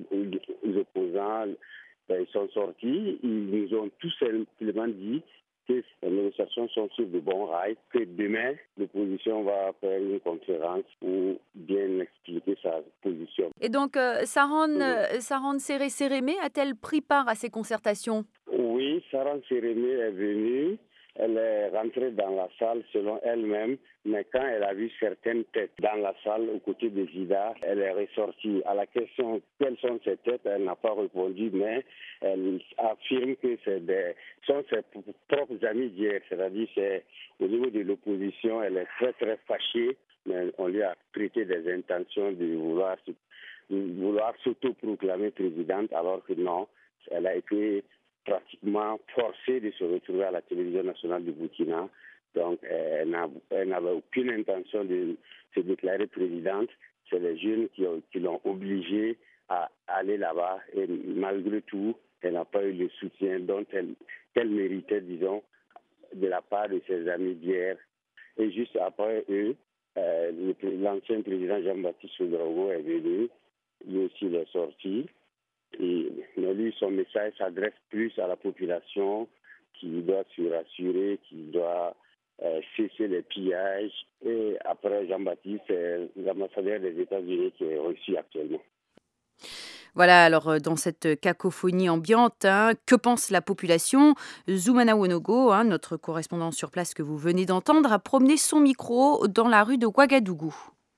opposants, ben, ils sont sortis. Ils nous ont tout simplement dit que les négociations sont sur de bons rails, que demain, l'opposition va faire une conférence pour bien expliquer sa position. Et donc, euh, Sarande oui. Sarande Sérémé a-t-elle pris part à ces concertations? Oui, Sarande Sérémé est venue. Elle est rentrée dans la salle selon elle-même, mais quand elle a vu certaines têtes dans la salle aux côtés de Zida, elle est ressortie. À la question quelles sont ces têtes, elle n'a pas répondu, mais elle affirme que c'est des, sont ses propres amis d'hier. C'est-à-dire c'est au niveau de l'opposition, elle est très très fâchée, mais on lui a prêté des intentions de vouloir, de vouloir s'autoproclamer présidente, alors que non, elle a été pratiquement forcée de se retrouver à la télévision nationale du Burkina. Donc, elle, n'a, elle n'avait aucune intention de se déclarer présidente. C'est les jeunes qui, ont, qui l'ont obligée à aller là-bas. Et malgré tout, elle n'a pas eu le soutien dont elle, qu'elle méritait, disons, de la part de ses amis d'hier. Et juste après eux, euh, l'ancien président Jean-Baptiste Ouedraogo est venu. Lui aussi, il est sorti. Et, mais lui, son message s'adresse plus à la population qui doit se rassurer, qui doit euh, cesser les pillages. Et après Jean-Baptiste, c'est l'ambassadeur des États-Unis qui est reçu actuellement. Voilà, alors dans cette cacophonie ambiante, hein, que pense la population ? Zoumana Wonogo, hein, notre correspondant sur place que vous venez d'entendre, a promené son micro dans la rue de Ouagadougou.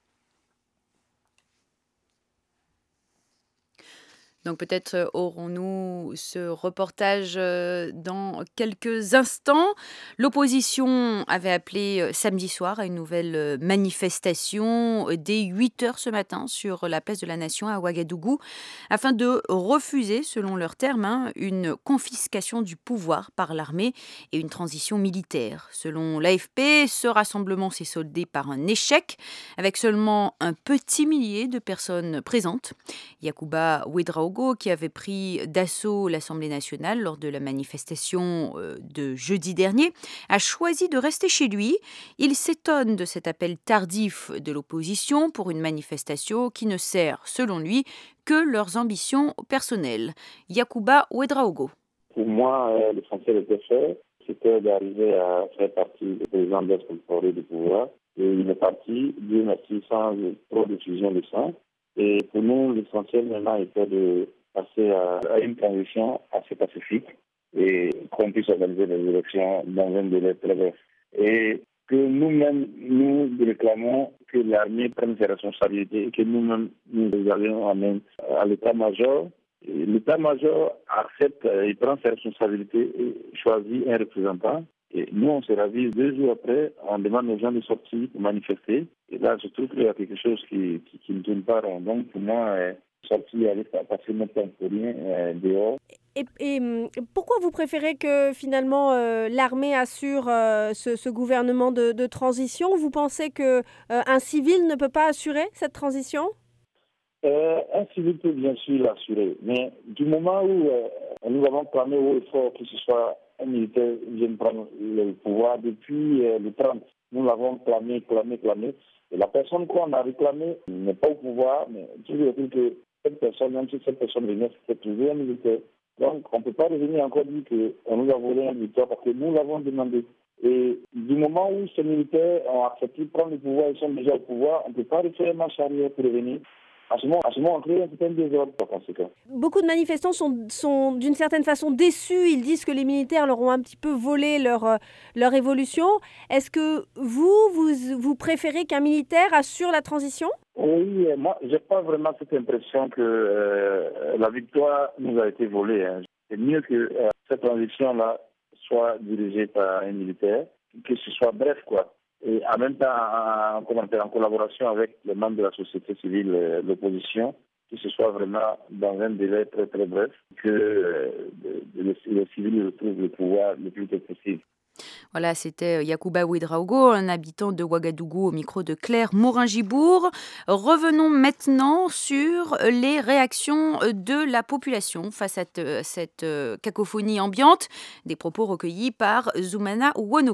Donc peut-être aurons-nous ce reportage dans quelques instants. L'opposition avait appelé samedi soir à une nouvelle manifestation dès huit heures ce matin sur la place de la Nation à Ouagadougou afin de refuser, selon leurs termes, hein, une confiscation du pouvoir par l'armée et une transition militaire. Selon l'A F P, ce rassemblement s'est soldé par un échec avec seulement un petit millier de personnes présentes. Yacouba Ouedraogo, qui avait pris d'assaut l'Assemblée nationale lors de la manifestation de jeudi dernier, a choisi de rester chez lui. Il s'étonne de cet appel tardif de l'opposition pour une manifestation qui ne sert, selon lui, que leurs ambitions personnelles. Yacouba Ouedraogo. Pour moi, euh, l'essentiel était fait. C'était d'arriver à faire partie du président d'être contrôlé du pouvoir. Et il est parti, Dieu merci, sans trop de fusion de sang. Et pour nous, l'essentiel maintenant était de passer à, à une transition assez pacifique et qu'on puisse organiser les élections dans un délai très bref. Et que nous-mêmes, nous réclamons que l'armée prenne ses responsabilités et que nous-mêmes, nous allions à l'état-major. Et l'état-major accepte et prend ses responsabilités et choisit un représentant. Et nous, on se ravise deux jours après, on demande aux gens de sortir pour manifester. Et là, je trouve qu'il y a quelque chose qui, qui, qui ne tourne pas rond. Donc, pour moi, euh, sortir, aller passer notre temps pour rien euh, dehors. Et, et pourquoi vous préférez que finalement euh, l'armée assure euh, ce, ce gouvernement de, de transition ? Vous pensez qu'un euh, civil ne peut pas assurer cette transition ? euh, Un civil peut bien sûr l'assurer. Mais du moment où euh, nous avons clamé haut et fort que ce soit un militaire vient prendre le pouvoir depuis euh, le trente. Nous l'avons clamé, clamé, clamé. Et la personne qu'on a réclamée n'est pas au pouvoir, mais toujours est-il que cette personne, même si cette personne venait, c'était toujours un militaire. Donc, on ne peut pas revenir encore dire qu'on nous a volé un militaire parce que nous l'avons demandé. Et du moment où ces militaires ont accepté de prendre le pouvoir, ils sont déjà au pouvoir, on ne peut pas refaire marche arrière pour revenir. À ce moment, à ce moment, on crée un certain désordre par conséquent. Beaucoup de manifestants sont, sont d'une certaine façon déçus. Ils disent que les militaires leur ont un petit peu volé leur, euh, leur évolution. Est-ce que vous, vous, vous préférez qu'un militaire assure la transition ? Oui, moi, je n'ai pas vraiment cette impression que euh, la victoire nous a été volée. Hein. C'est mieux que euh, cette transition-là soit dirigée par un militaire, que ce soit bref, quoi. Et en même temps, en, en collaboration avec les membres de la société civile, euh, l'opposition, que ce soit vraiment dans un délai très très bref, que euh, les, les civils retrouvent le pouvoir le plus tôt possible. Voilà, c'était Yacouba Ouedraogo, un habitant de Ouagadougou au micro de Claire Morin-Gibourg. Revenons maintenant sur les réactions de la population face à cette cacophonie ambiante, des propos recueillis par Zoumana Wonogo.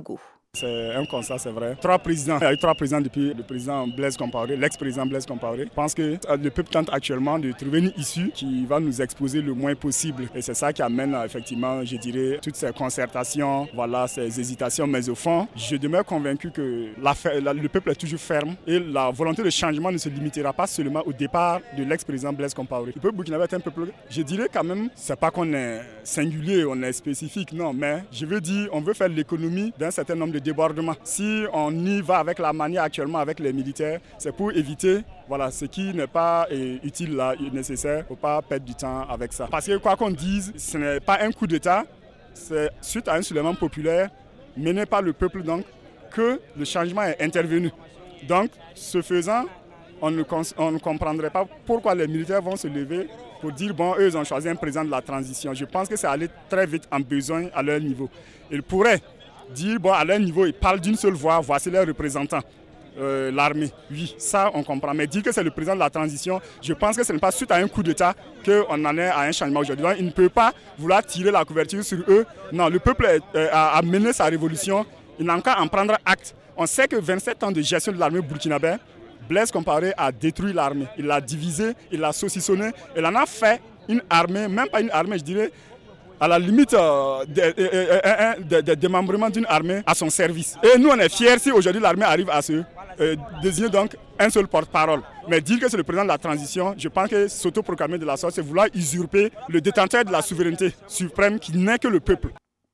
C'est un constat, c'est vrai. Trois présidents, il y a eu trois présidents depuis le président Blaise Compaoré, l'ex-président Blaise Compaoré. Je pense que le peuple tente actuellement de trouver une issue qui va nous exposer le moins possible. Et c'est ça qui amène effectivement, je dirais, toutes ces concertations, voilà, ces hésitations. Mais au fond, je demeure convaincu que la, la, le peuple est toujours ferme et la volonté de changement ne se limitera pas seulement au départ de l'ex-président Blaise Compaoré. Le peuple burkinabé est un peuple, je dirais quand même, c'est pas qu'on est singulier, on est spécifique, non, mais je veux dire, on veut faire l'économie d'un certain nombre de débordements. Si on y va avec la manière actuellement avec les militaires, c'est pour éviter voilà, ce qui n'est pas euh, utile là, nécessaire. Il ne faut pas perdre du temps avec ça. Parce que quoi qu'on dise, ce n'est pas un coup d'État, c'est suite à un soulèvement populaire mené par le peuple donc que le changement est intervenu. Donc, ce faisant, on ne, on ne comprendrait pas pourquoi les militaires vont se lever pour dire, bon, eux, ils ont choisi un président de la transition. Je pense que c'est allé très vite en besoin à leur niveau. Ils pourraient dire, bon, à leur niveau, ils parlent d'une seule voix, voici leurs représentants, euh, l'armée. Oui, ça, on comprend. Mais dire que c'est le président de la transition, je pense que ce n'est pas suite à un coup d'État qu'on en est à un changement aujourd'hui. Donc, il ne peut pas vouloir tirer la couverture sur eux. Non, le peuple euh, a mené sa révolution. Il n'a qu'à en prendre acte. On sait que vingt-sept ans de gestion de l'armée burkinabé, Blaise Compaoré a détruit l'armée. Il l'a divisée, il l'a saucissonnée. Il en a fait une armée, même pas une armée, je dirais, à la limite euh, des de, de, de, démembrements d'une armée à son service. Et nous, on est fiers si aujourd'hui l'armée arrive à se euh, désigner donc un seul porte-parole. Mais dire que c'est le président de la transition, je pense que s'autoproclamer de la sorte, c'est vouloir usurper le détenteur de la souveraineté suprême qui n'est que le peuple.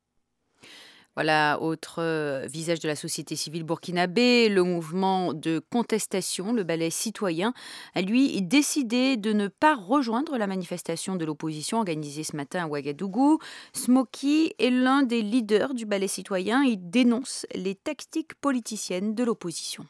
Voilà, autre euh, visage de la société civile burkinabé, le mouvement de contestation, le ballet citoyen, a lui décidé de ne pas rejoindre la manifestation de l'opposition organisée ce matin à Ouagadougou. Smoky est l'un des leaders du ballet citoyen. Il dénonce les tactiques politiciennes de l'opposition.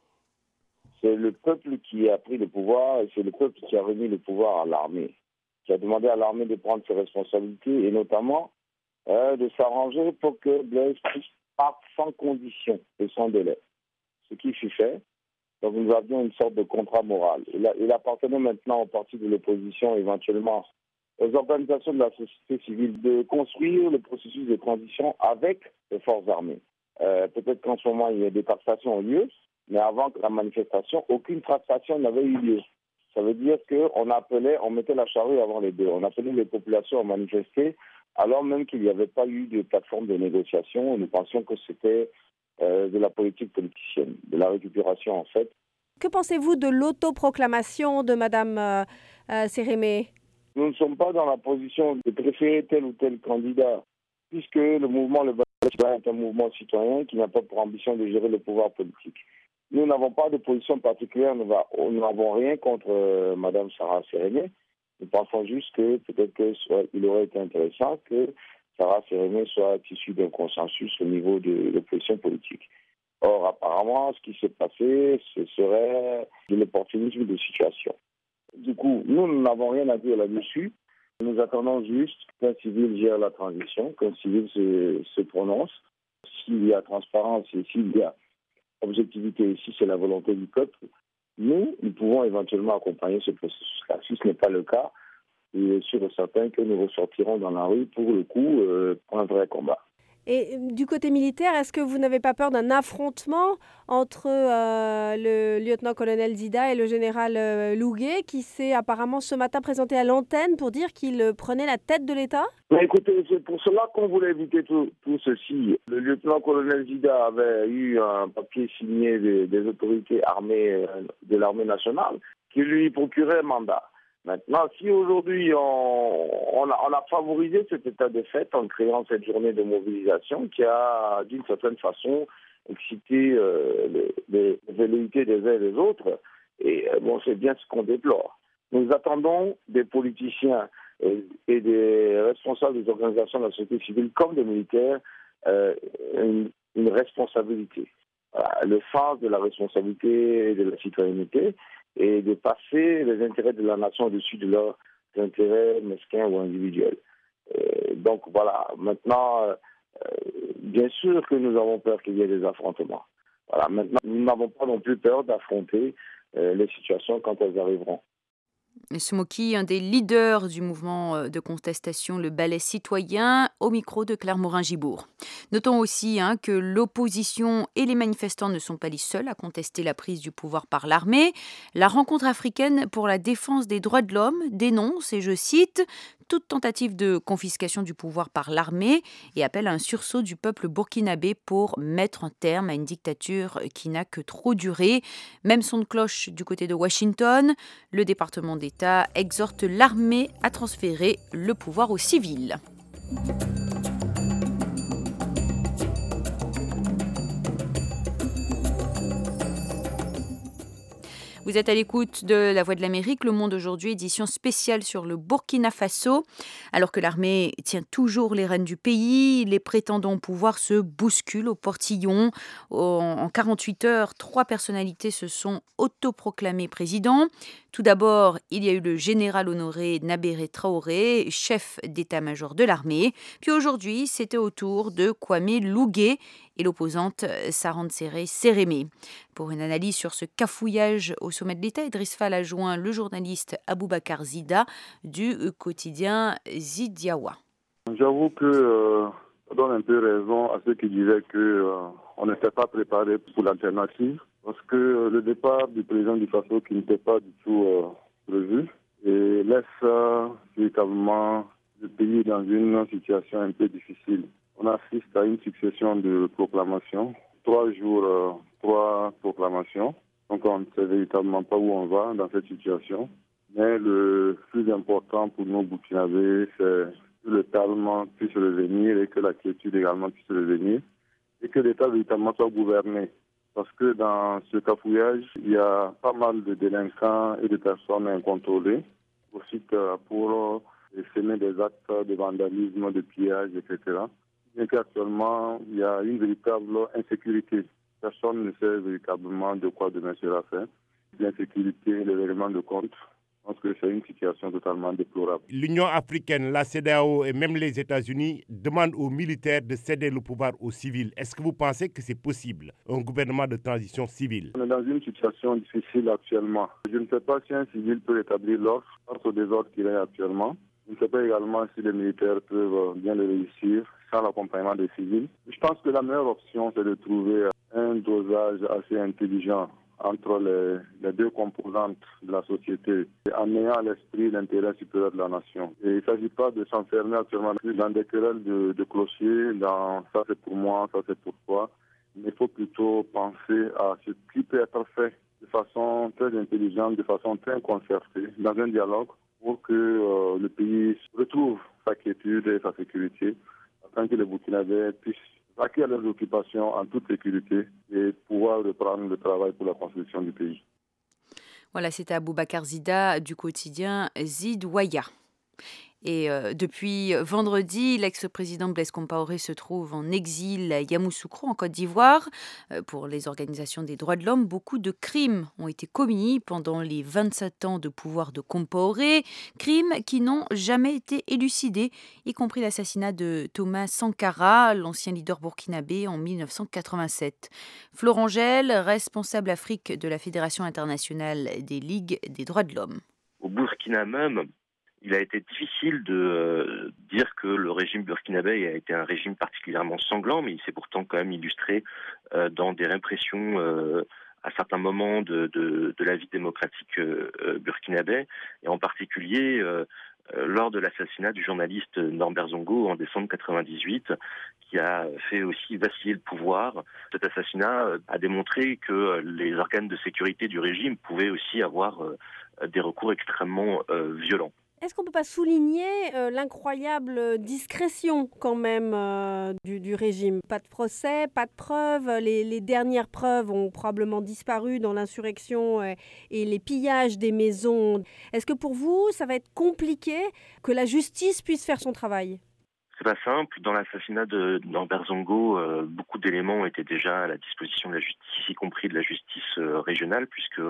C'est le peuple qui a pris le pouvoir et c'est le peuple qui a remis le pouvoir à l'armée, qui a demandé à l'armée de prendre ses responsabilités et notamment Euh, de s'arranger pour que Blaise parte sans condition et sans délai. Ce qui fut fait. Donc nous avions une sorte de contrat moral. Il, a, il appartenait maintenant au parti de l'opposition, éventuellement aux organisations de la société civile, de construire le processus de transition avec les forces armées. Euh, peut-être qu'en ce moment, il y a des tractations au lieu, mais avant la manifestation, aucune tractation n'avait eu lieu. Ça veut dire qu'on appelait, on mettait la charrue avant les deux. On appelait les populations à manifester, alors même qu'il n'y avait pas eu de plateforme de négociation. Nous pensions que c'était euh, de la politique politicienne, de la récupération en fait. Que pensez-vous de l'autoproclamation de Mme euh, euh, Sérémé? Nous ne sommes pas dans la position de préférer tel ou tel candidat, puisque le mouvement Le Ballet Citoyen est un mouvement citoyen qui n'a pas pour ambition de gérer le pouvoir politique. Nous n'avons pas de position particulière, nous n'avons rien contre euh, Mme Sarah Sérémé. Nous pensons juste que peut-être qu'il aurait été intéressant que Sarah Sérémé soit issue d'un consensus au niveau de l'opposition politique. Or, apparemment, ce qui s'est passé, ce serait de l'opportunisme de situation. Du coup, nous, nous n'avons rien à dire là-dessus. Nous attendons juste qu'un civil gère la transition, qu'un civil se, se prononce. S'il y a transparence et s'il y a objectivité, si c'est la volonté du peuple, nous, nous pouvons éventuellement accompagner ce processus-là. Si ce n'est pas le cas, il est sûr et certain que nous ressortirons dans la rue pour le coup, euh, pour un vrai combat. Et du côté militaire, est-ce que vous n'avez pas peur d'un affrontement entre euh, le lieutenant-colonel Zida et le général euh, Lougué, qui s'est apparemment ce matin présenté à l'antenne pour dire qu'il euh, prenait la tête de l'État? Mais écoutez, c'est pour cela qu'on voulait éviter tout, tout ceci. Le lieutenant-colonel Zida avait eu un papier signé des, des autorités armées euh, de l'armée nationale qui lui procurait mandat. Maintenant, si aujourd'hui on, on, a, on a favorisé cet état de fait en créant cette journée de mobilisation qui a d'une certaine façon excité euh, les, les velléités des uns et des autres, et bon, c'est bien ce qu'on déplore. Nous attendons des politiciens et, et des responsables des organisations de la société civile comme des militaires euh, une, une responsabilité. Voilà, le sens de la responsabilité et de la citoyenneté, et de passer les intérêts de la nation au-dessus de leurs intérêts mesquins ou individuels. Et donc voilà, maintenant, euh, bien sûr que nous avons peur qu'il y ait des affrontements. Voilà, maintenant, nous n'avons pas non plus peur d'affronter euh, les situations quand elles arriveront. Smoky, un des leaders du mouvement de contestation, le ballet citoyen, au micro de Claire Morin-Gibourg. Notons aussi hein, que l'opposition et les manifestants ne sont pas les seuls à contester la prise du pouvoir par l'armée. La rencontre africaine pour la défense des droits de l'homme dénonce, et je cite, toute tentative de confiscation du pouvoir par l'armée et appelle à un sursaut du peuple burkinabé pour mettre un terme à une dictature qui n'a que trop duré. Même son de cloche du côté de Washington, le département d'État exhorte l'armée à transférer le pouvoir aux civils. Vous êtes à l'écoute de La Voix de l'Amérique, Le Monde aujourd'hui, édition spéciale sur le Burkina Faso. Alors que l'armée tient toujours les rênes du pays, les prétendants au pouvoir se bousculent au portillon. En quarante-huit heures, trois personnalités se sont autoproclamées président. Tout d'abord, il y a eu le général honoré Nabéré Traoré, chef d'état-major de l'armée. Puis aujourd'hui, c'était au tour de Kwame Lougué et l'opposante Sarande Serré Sérémé. Pour une analyse sur ce cafouillage au sommet de l'État, Idriss Fall a joint le journaliste Aboubacar Zida du quotidien Zidiawa. J'avoue que euh, ça donne un peu raison à ceux qui disaient qu'on euh, n'était pas préparé pour l'alternative, parce que euh, le départ du président du Faso qui n'était pas du tout euh, prévu et laisse euh, véritablement le pays dans une situation un peu difficile. On assiste à une succession de proclamations, trois jours, euh, trois proclamations. Donc on ne sait véritablement pas où on va dans cette situation. Mais le plus important pour nous Burkinabés, c'est que le calme puisse revenir et que la quiétude également puisse revenir et que l'État véritablement soit gouverné. Parce que dans ce cafouillage, il y a pas mal de délinquants et de personnes incontrôlées, aussi pour semer des actes de vandalisme, de pillage, et cetera. Bien qu'actuellement, il y a une véritable insécurité. Personne ne sait véritablement de quoi demain sera fait. L'insécurité, les éléments de compte, je pense que c'est une situation totalement déplorable. L'Union africaine, la CEDEAO et même les États-Unis demandent aux militaires de céder le pouvoir aux civils. Est-ce que vous pensez que c'est possible, un gouvernement de transition civile? On est dans une situation difficile actuellement. Je ne sais pas si un civil peut établir l'ordre face au désordre qu'il est actuellement. Je ne sais pas également si les militaires peuvent bien le réussir sans l'accompagnement des civils. Je pense que la meilleure option, c'est de trouver un dosage assez intelligent entre les, les deux composantes de la société, en ayant à l'esprit l'intérêt supérieur de la nation. Et il ne s'agit pas de s'enfermer actuellement dans des querelles de, de clochers, dans ça c'est pour moi, ça c'est pour toi. Mais il faut plutôt penser à ce qui peut être fait de façon très intelligente, de façon très concertée, dans un dialogue, pour que euh, le pays retrouve sa quiétude et sa sécurité, afin que les Burkinabés puissent vaquer à leurs occupations en toute sécurité et pouvoir reprendre le travail pour la construction du pays. Voilà, c'était Aboubacar Zida du quotidien Zidiawa. Et euh, depuis vendredi, l'ex-président Blaise Compaoré se trouve en exil à Yamoussoukro, en Côte d'Ivoire. Euh, pour les organisations des droits de l'homme, beaucoup de crimes ont été commis pendant les vingt-sept ans de pouvoir de Compaoré, crimes qui n'ont jamais été élucidés, y compris l'assassinat de Thomas Sankara, l'ancien leader burkinabé, en mille neuf cent quatre-vingt-sept. Florent Gel, responsable Afrique de la Fédération internationale des ligues des droits de l'homme. Au Burkina même, il a été difficile de euh, dire que le régime burkinabé a été un régime particulièrement sanglant, mais il s'est pourtant quand même illustré euh, dans des répressions euh, à certains moments de, de, de la vie démocratique euh, burkinabé, et en particulier euh, euh, lors de l'assassinat du journaliste Norbert Zongo en décembre quatre-vingt-dix-huit, qui a fait aussi vaciller le pouvoir. Cet assassinat euh, a démontré que les organes de sécurité du régime pouvaient aussi avoir euh, des recours extrêmement euh, violents. Est-ce qu'on ne peut pas souligner euh, l'incroyable discrétion quand même euh, du, du régime? Pas de procès, pas de preuves. Les, les dernières preuves ont probablement disparu dans l'insurrection euh, et les pillages des maisons. Est-ce que pour vous, ça va être compliqué que la justice puisse faire son travail? C'est pas simple. Dans l'assassinat de Norbert Zongo, euh, beaucoup d'éléments étaient déjà à la disposition de la justice, y compris de la justice euh, régionale, puisque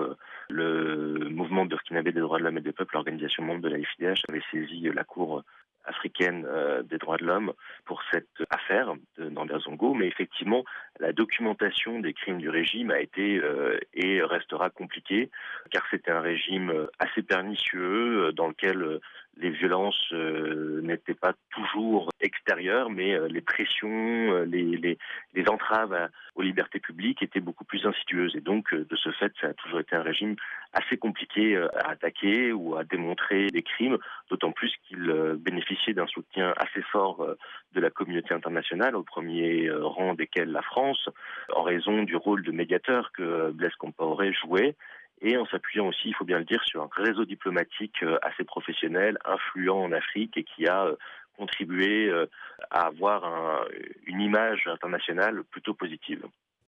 le mouvement burkinabé des droits de l'homme et des peuples, l'organisation membre de la F I D H, avait saisi la Cour africaine euh, des droits de l'homme pour cette affaire de Norbert Zongo. Mais effectivement, la documentation des crimes du régime a été euh, et restera compliquée, car c'était un régime assez pernicieux, dans lequel les violences euh, n'étaient pas toujours extérieures, mais euh, les pressions, euh, les, les, les entraves à, aux libertés publiques étaient beaucoup plus insidieuses. Et donc, euh, de ce fait, ça a toujours été un régime assez compliqué euh, à attaquer ou à démontrer des crimes, d'autant plus qu'il euh, bénéficiait d'un soutien assez fort euh, de la communauté internationale, au premier euh, rang desquels la France, en raison du rôle de médiateur que euh, Blaise Compaoré jouait, et en s'appuyant aussi, il faut bien le dire, sur un réseau diplomatique assez professionnel, influent en Afrique et qui a contribué à avoir un, une image internationale plutôt positive.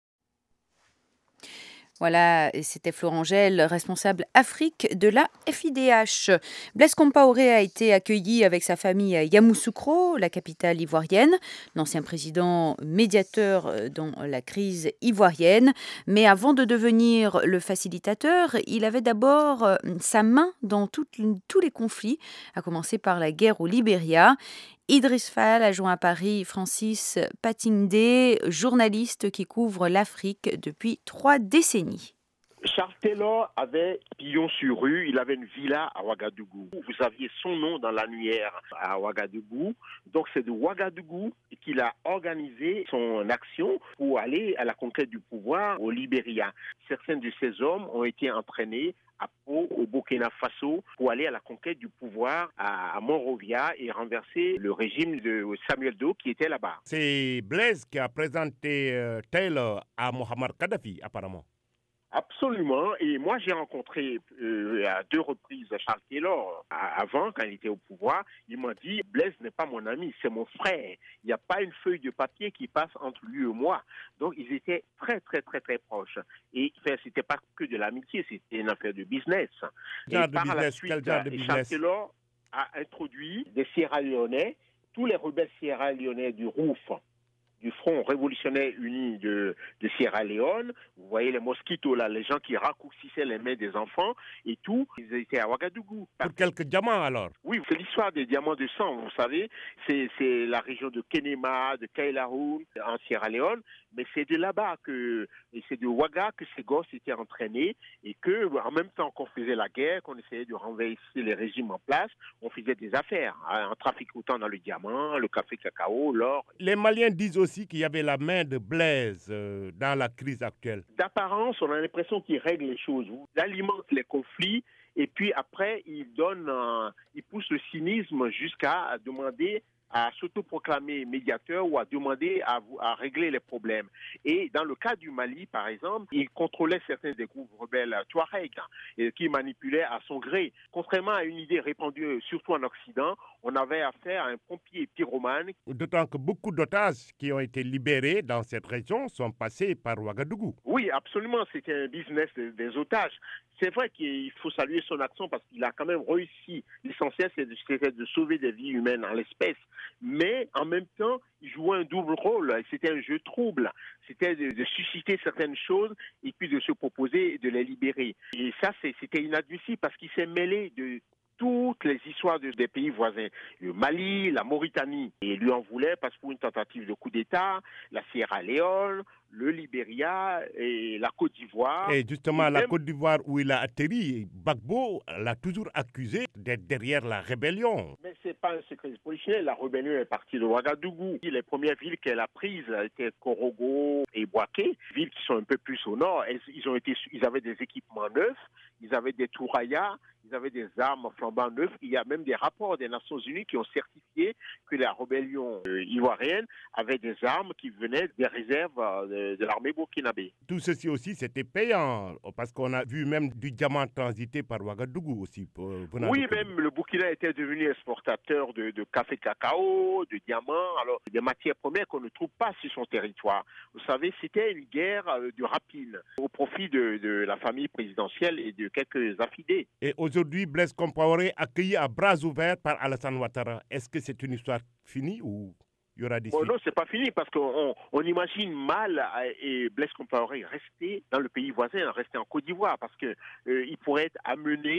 Voilà, c'était Florent Gel, responsable Afrique de la F I D H. Blaise Compaoré a été accueilli avec sa famille à Yamoussoukro, la capitale ivoirienne. L'ancien président médiateur dans la crise ivoirienne. Mais avant de devenir le facilitateur, il avait d'abord sa main dans tout, tous les conflits, à commencer par la guerre au Libéria. Idriss Fall a joint à Paris Francis Patingdé, journaliste qui couvre l'Afrique depuis trois décennies. Charles Taylor avait pignon sur rue, il avait une villa à Ouagadougou. Vous aviez son nom dans l'annuaire à Ouagadougou. Donc c'est de Ouagadougou qu'il a organisé son action pour aller à la conquête du pouvoir au Libéria. Certains de ces hommes ont été entraînés à Pau, au Burkina Faso, pour aller à la conquête du pouvoir à Monrovia et renverser le régime de Samuel Doe qui était là-bas. C'est Blaise qui a présenté euh, Taylor à Mohamed Kadhafi, apparemment. Absolument. Et moi, j'ai rencontré euh, à deux reprises Charles Taylor avant, quand il était au pouvoir. Il m'a dit, Blaise n'est pas mon ami, c'est mon frère. Il n'y a pas une feuille de papier qui passe entre lui et moi. Donc, ils étaient très, très, très, très proches. Et enfin, c'était pas que de l'amitié, c'était une affaire de business. Genre et de par business, la suite, quel genre de Charles business? Taylor a introduit des Sierra-Léonais, tous les rebelles Sierra-Léonais du R O U F, du Front révolutionnaire uni de, de Sierra Leone. Vous voyez les mosquitos là, les gens qui raccourcissaient les mains des enfants et tout, ils étaient à Ouagadougou. Pour quelques diamants alors? Oui, c'est l'histoire des diamants de sang, vous savez. C'est, c'est la région de Kenema, de Kailaroun, en Sierra Leone. Mais c'est de là-bas que, et c'est de Ouaga que ces gosses étaient entraînés et que, en même temps qu'on faisait la guerre, qu'on essayait de renverser les régimes en place, on faisait des affaires, hein, en traficotant dans le diamant, le café cacao, l'or. Les Maliens disent aussi qu'il y avait la main de Blaise euh, dans la crise actuelle. D'apparence, on a l'impression qu'il règle les choses. Il alimente les conflits et puis après, il donne, euh, il pousse le cynisme jusqu'à demander à s'autoproclamer médiateur ou à demander à, à régler les problèmes. Et dans le cas du Mali, par exemple, il contrôlait certains des groupes rebelles Touareg hein, qui manipulaient à son gré. Contrairement à une idée répandue surtout en Occident, on avait affaire à un pompier pyromane. D'autant que beaucoup d'otages qui ont été libérés dans cette région sont passés par Ouagadougou. Oui, absolument, c'était un business des otages. C'est vrai qu'il faut saluer son action parce qu'il a quand même réussi. L'essentiel, c'était de sauver des vies humaines en l'espèce. Mais en même temps, il jouait un double rôle. C'était un jeu trouble. C'était de, de susciter certaines choses et puis de se proposer de les libérer. Et ça, c'est, c'était inadmissible parce qu'il s'est mêlé de toutes les histoires de, des pays voisins. Le Mali, la Mauritanie, et il lui en voulait parce que pour une tentative de coup d'État, la Sierra Leone, le Libéria et la Côte d'Ivoire. Et justement, et la même... Côte d'Ivoire où il a atterri, Gbagbo l'a toujours accusé d'être derrière la rébellion. Mais ce n'est pas un secret polichinelle. La rébellion est partie de Ouagadougou. Les premières villes qu'elle a prises étaient Korogo et Bouaké, villes qui sont un peu plus au nord. Elles, ils, ont été, ils avaient des équipements neufs, ils avaient des tourayas, ils avaient des armes flambant neuves. Il y a même des rapports des Nations Unies qui ont certifié que la rébellion euh, ivoirienne avait des armes qui venaient des réserves euh, de l'armée burkinabé. Tout ceci aussi, c'était payant, parce qu'on a vu même du diamant transiter par Ouagadougou aussi. Pour, oui, même le Burkina était devenu exportateur de, de café cacao, de diamants, alors des matières premières qu'on ne trouve pas sur son territoire. Vous savez, c'était une guerre de rapine au profit de, de la famille présidentielle et de quelques affidés. Et aujourd'hui, Blaise Compaoré accueilli à bras ouverts par Alassane Ouattara. Est-ce que c'est une histoire finie ou il y aura des bon, suites? Non, c'est pas fini parce qu'on on imagine mal et Blaise Compaoré rester dans le pays voisin, rester en Côte d'Ivoire parce que euh, il pourrait être amené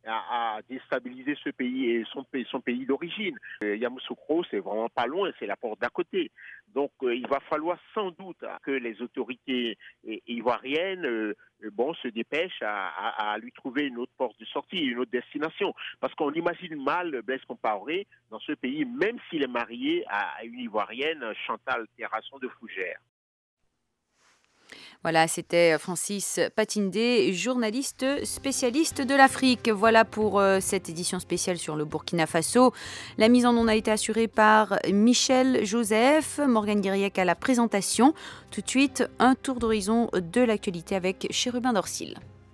à, à déstabiliser ce pays et son, son pays d'origine. Yamoussoukro, c'est vraiment pas loin, c'est la porte d'à côté. Donc euh, il va falloir sans doute que les autorités ivoiriennes euh, bon, se dépêchent à, à, à lui trouver une autre porte de sortie, une autre destination. Parce qu'on imagine mal Blaise Compaoré dans ce pays, même s'il est marié à une Ivoirienne, Chantal Terrasson de Fougères. Voilà, c'était Francis Patindé, journaliste spécialiste de l'Afrique. Voilà pour euh, cette édition spéciale sur le Burkina Faso. La mise en onde a été assurée par Michel Joseph, Morgane Guiriec à la présentation. Tout de suite, un tour d'horizon de l'actualité avec Chérubin Dorsil.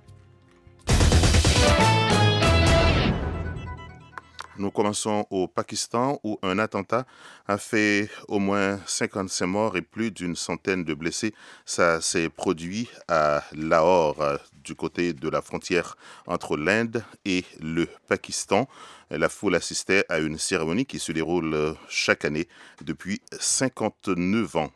Nous commençons au Pakistan où un attentat a fait au moins cinquante-cinq morts et plus d'une centaine de blessés. Ça s'est produit à Lahore, du côté de la frontière entre l'Inde et le Pakistan. La foule assistait à une cérémonie qui se déroule chaque année depuis cinquante-neuf ans.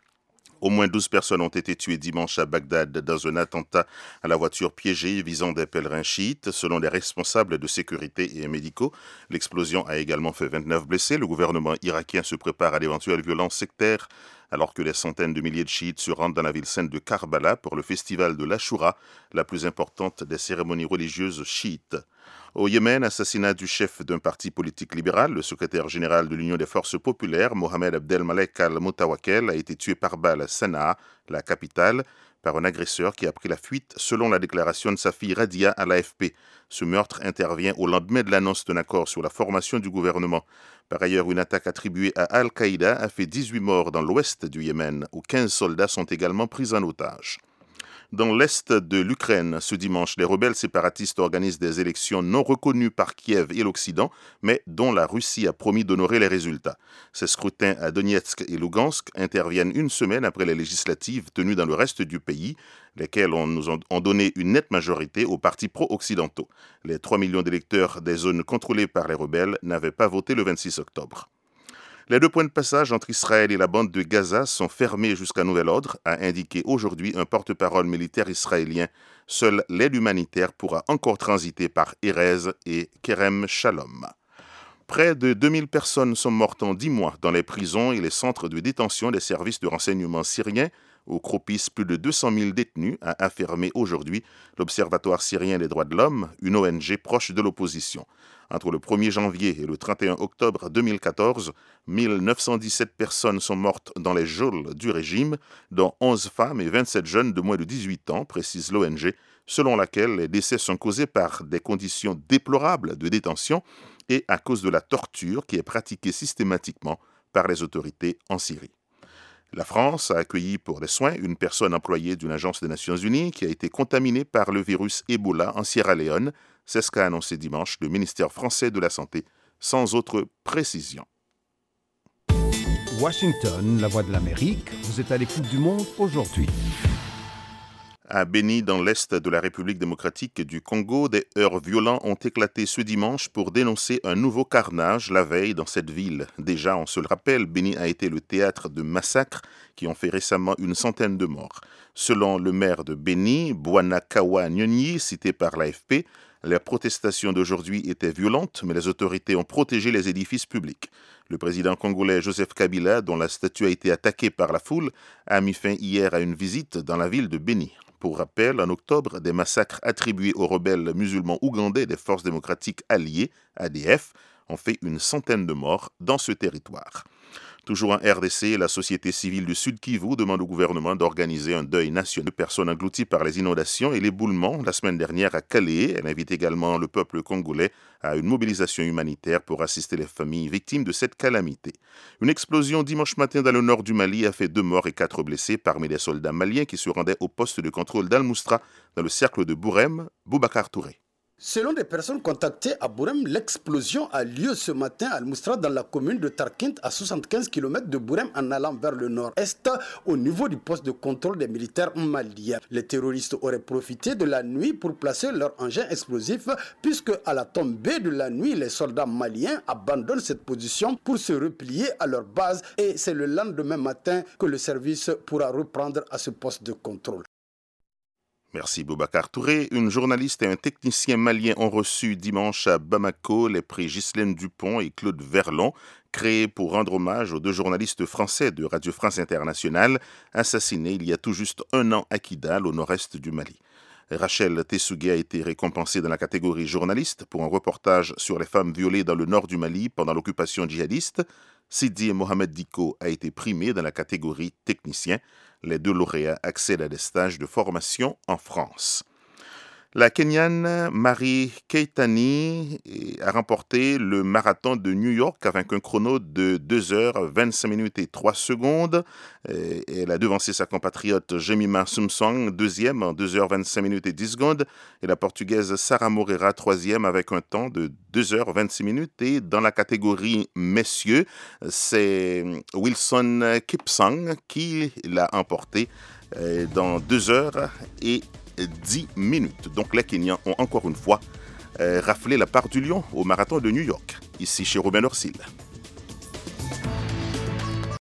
Au moins douze personnes ont été tuées dimanche à Bagdad dans un attentat à la voiture piégée visant des pèlerins chiites, selon les responsables de sécurité et médicaux. L'explosion a également fait vingt-neuf blessés. Le gouvernement irakien se prépare à d'éventuelles violences sectaires alors que des centaines de milliers de chiites se rendent dans la ville sainte de Karbala pour le festival de l'Ashura, la plus importante des cérémonies religieuses chiites. Au Yémen, assassinat du chef d'un parti politique libéral, le secrétaire général de l'Union des forces populaires, Mohamed Abdelmalek al-Moutawakel, a été tué par balle à Sanaa, la capitale, par un agresseur qui a pris la fuite, selon la déclaration de sa fille Radia à l'A F P. Ce meurtre intervient au lendemain de l'annonce d'un accord sur la formation du gouvernement. Par ailleurs, une attaque attribuée à Al-Qaïda a fait dix-huit morts dans l'ouest du Yémen, où quinze soldats sont également pris en otage. Dans l'est de l'Ukraine, ce dimanche, les rebelles séparatistes organisent des élections non reconnues par Kiev et l'Occident, mais dont la Russie a promis d'honorer les résultats. Ces scrutins à Donetsk et Lugansk interviennent une semaine après les législatives tenues dans le reste du pays, lesquelles ont, nous ont, ont donné une nette majorité aux partis pro-occidentaux. Les trois millions d'électeurs des zones contrôlées par les rebelles n'avaient pas voté le vingt-six octobre. Les deux points de passage entre Israël et la bande de Gaza sont fermés jusqu'à nouvel ordre, a indiqué aujourd'hui un porte-parole militaire israélien. Seule l'aide humanitaire pourra encore transiter par Erez et Kerem Shalom. Près de deux mille personnes sont mortes en dix mois dans les prisons et les centres de détention des services de renseignement syriens, où croupissent plus de deux cent mille détenus, a affirmé aujourd'hui l'Observatoire syrien des droits de l'homme, une O N G proche de l'opposition. Entre le premier janvier et le trente et un octobre deux mille quatorze, mille neuf cent dix-sept personnes sont mortes dans les geôles du régime, dont onze femmes et vingt-sept jeunes de moins de dix-huit ans, précise l'O N G, selon laquelle les décès sont causés par des conditions déplorables de détention et à cause de la torture qui est pratiquée systématiquement par les autorités en Syrie. La France a accueilli pour des soins une personne employée d'une agence des Nations Unies qui a été contaminée par le virus Ebola en Sierra Leone. C'est ce qu'a annoncé dimanche le ministère français de la Santé, sans autre précision. Washington, la voix de l'Amérique, vous êtes à l'écoute du monde aujourd'hui. À Beni, dans l'est de la République démocratique du Congo, des heurts violents ont éclaté ce dimanche pour dénoncer un nouveau carnage la veille dans cette ville. Déjà, on se le rappelle, Beni a été le théâtre de massacres qui ont fait récemment une centaine de morts. Selon le maire de Beni, Bouanakawa Nyonyi, cité par l'A F P, les protestations d'aujourd'hui étaient violentes, mais les autorités ont protégé les édifices publics. Le président congolais Joseph Kabila, dont la statue a été attaquée par la foule, a mis fin hier à une visite dans la ville de Beni. Pour rappel, en octobre, des massacres attribués aux rebelles musulmans ougandais des forces démocratiques alliées, A D F, ont fait une centaine de morts dans ce territoire. Toujours en R D C, la société civile du Sud Kivu demande au gouvernement d'organiser un deuil national de personnes englouties par les inondations et l'éboulement la semaine dernière à Calais. Elle invite également le peuple congolais à une mobilisation humanitaire pour assister les familles victimes de cette calamité. Une explosion dimanche matin dans le nord du Mali a fait deux morts et quatre blessés parmi les soldats maliens qui se rendaient au poste de contrôle d'Al-Moustra dans le cercle de Bourem, Boubacar Touré. Selon des personnes contactées à Bourem, l'explosion a lieu ce matin à Al-Moustra dans la commune de Tarkint à soixante-quinze kilomètres de Bourem en allant vers le nord-est au niveau du poste de contrôle des militaires maliens. Les terroristes auraient profité de la nuit pour placer leurs engins explosifs puisque à la tombée de la nuit, les soldats maliens abandonnent cette position pour se replier à leur base et c'est le lendemain matin que le service pourra reprendre à ce poste de contrôle. Merci Boubacar Touré. Une journaliste et un technicien malien ont reçu dimanche à Bamako les prix Ghislaine Dupont et Claude Verlon, créés pour rendre hommage aux deux journalistes français de Radio France Internationale, assassinés il y a tout juste un an à Kidal, au nord-est du Mali. Rachel Tessougué a été récompensée dans la catégorie journaliste pour un reportage sur les femmes violées dans le nord du Mali pendant l'occupation djihadiste. Sidi Mohamed Diko a été primé dans la catégorie technicien. Les deux lauréats accèdent à des stages de formation en France. La Kenyane Marie Keitany a remporté le marathon de New York avec un chrono de deux heures vingt-cinq minutes et trois secondes. Elle a devancé sa compatriote Jemima Sumsong, deuxième en deux heures vingt-cinq minutes et dix secondes. Et la Portugaise Sara Moreira, troisième avec un temps de deux heures vingt-six minutes. Et dans la catégorie messieurs, c'est Wilson Kipsang qui l'a emporté dans deux heures et dix minutes. Donc les Kenyans ont encore une fois euh, raflé la part du lion au marathon de New York. Ici chez Robin Orsil.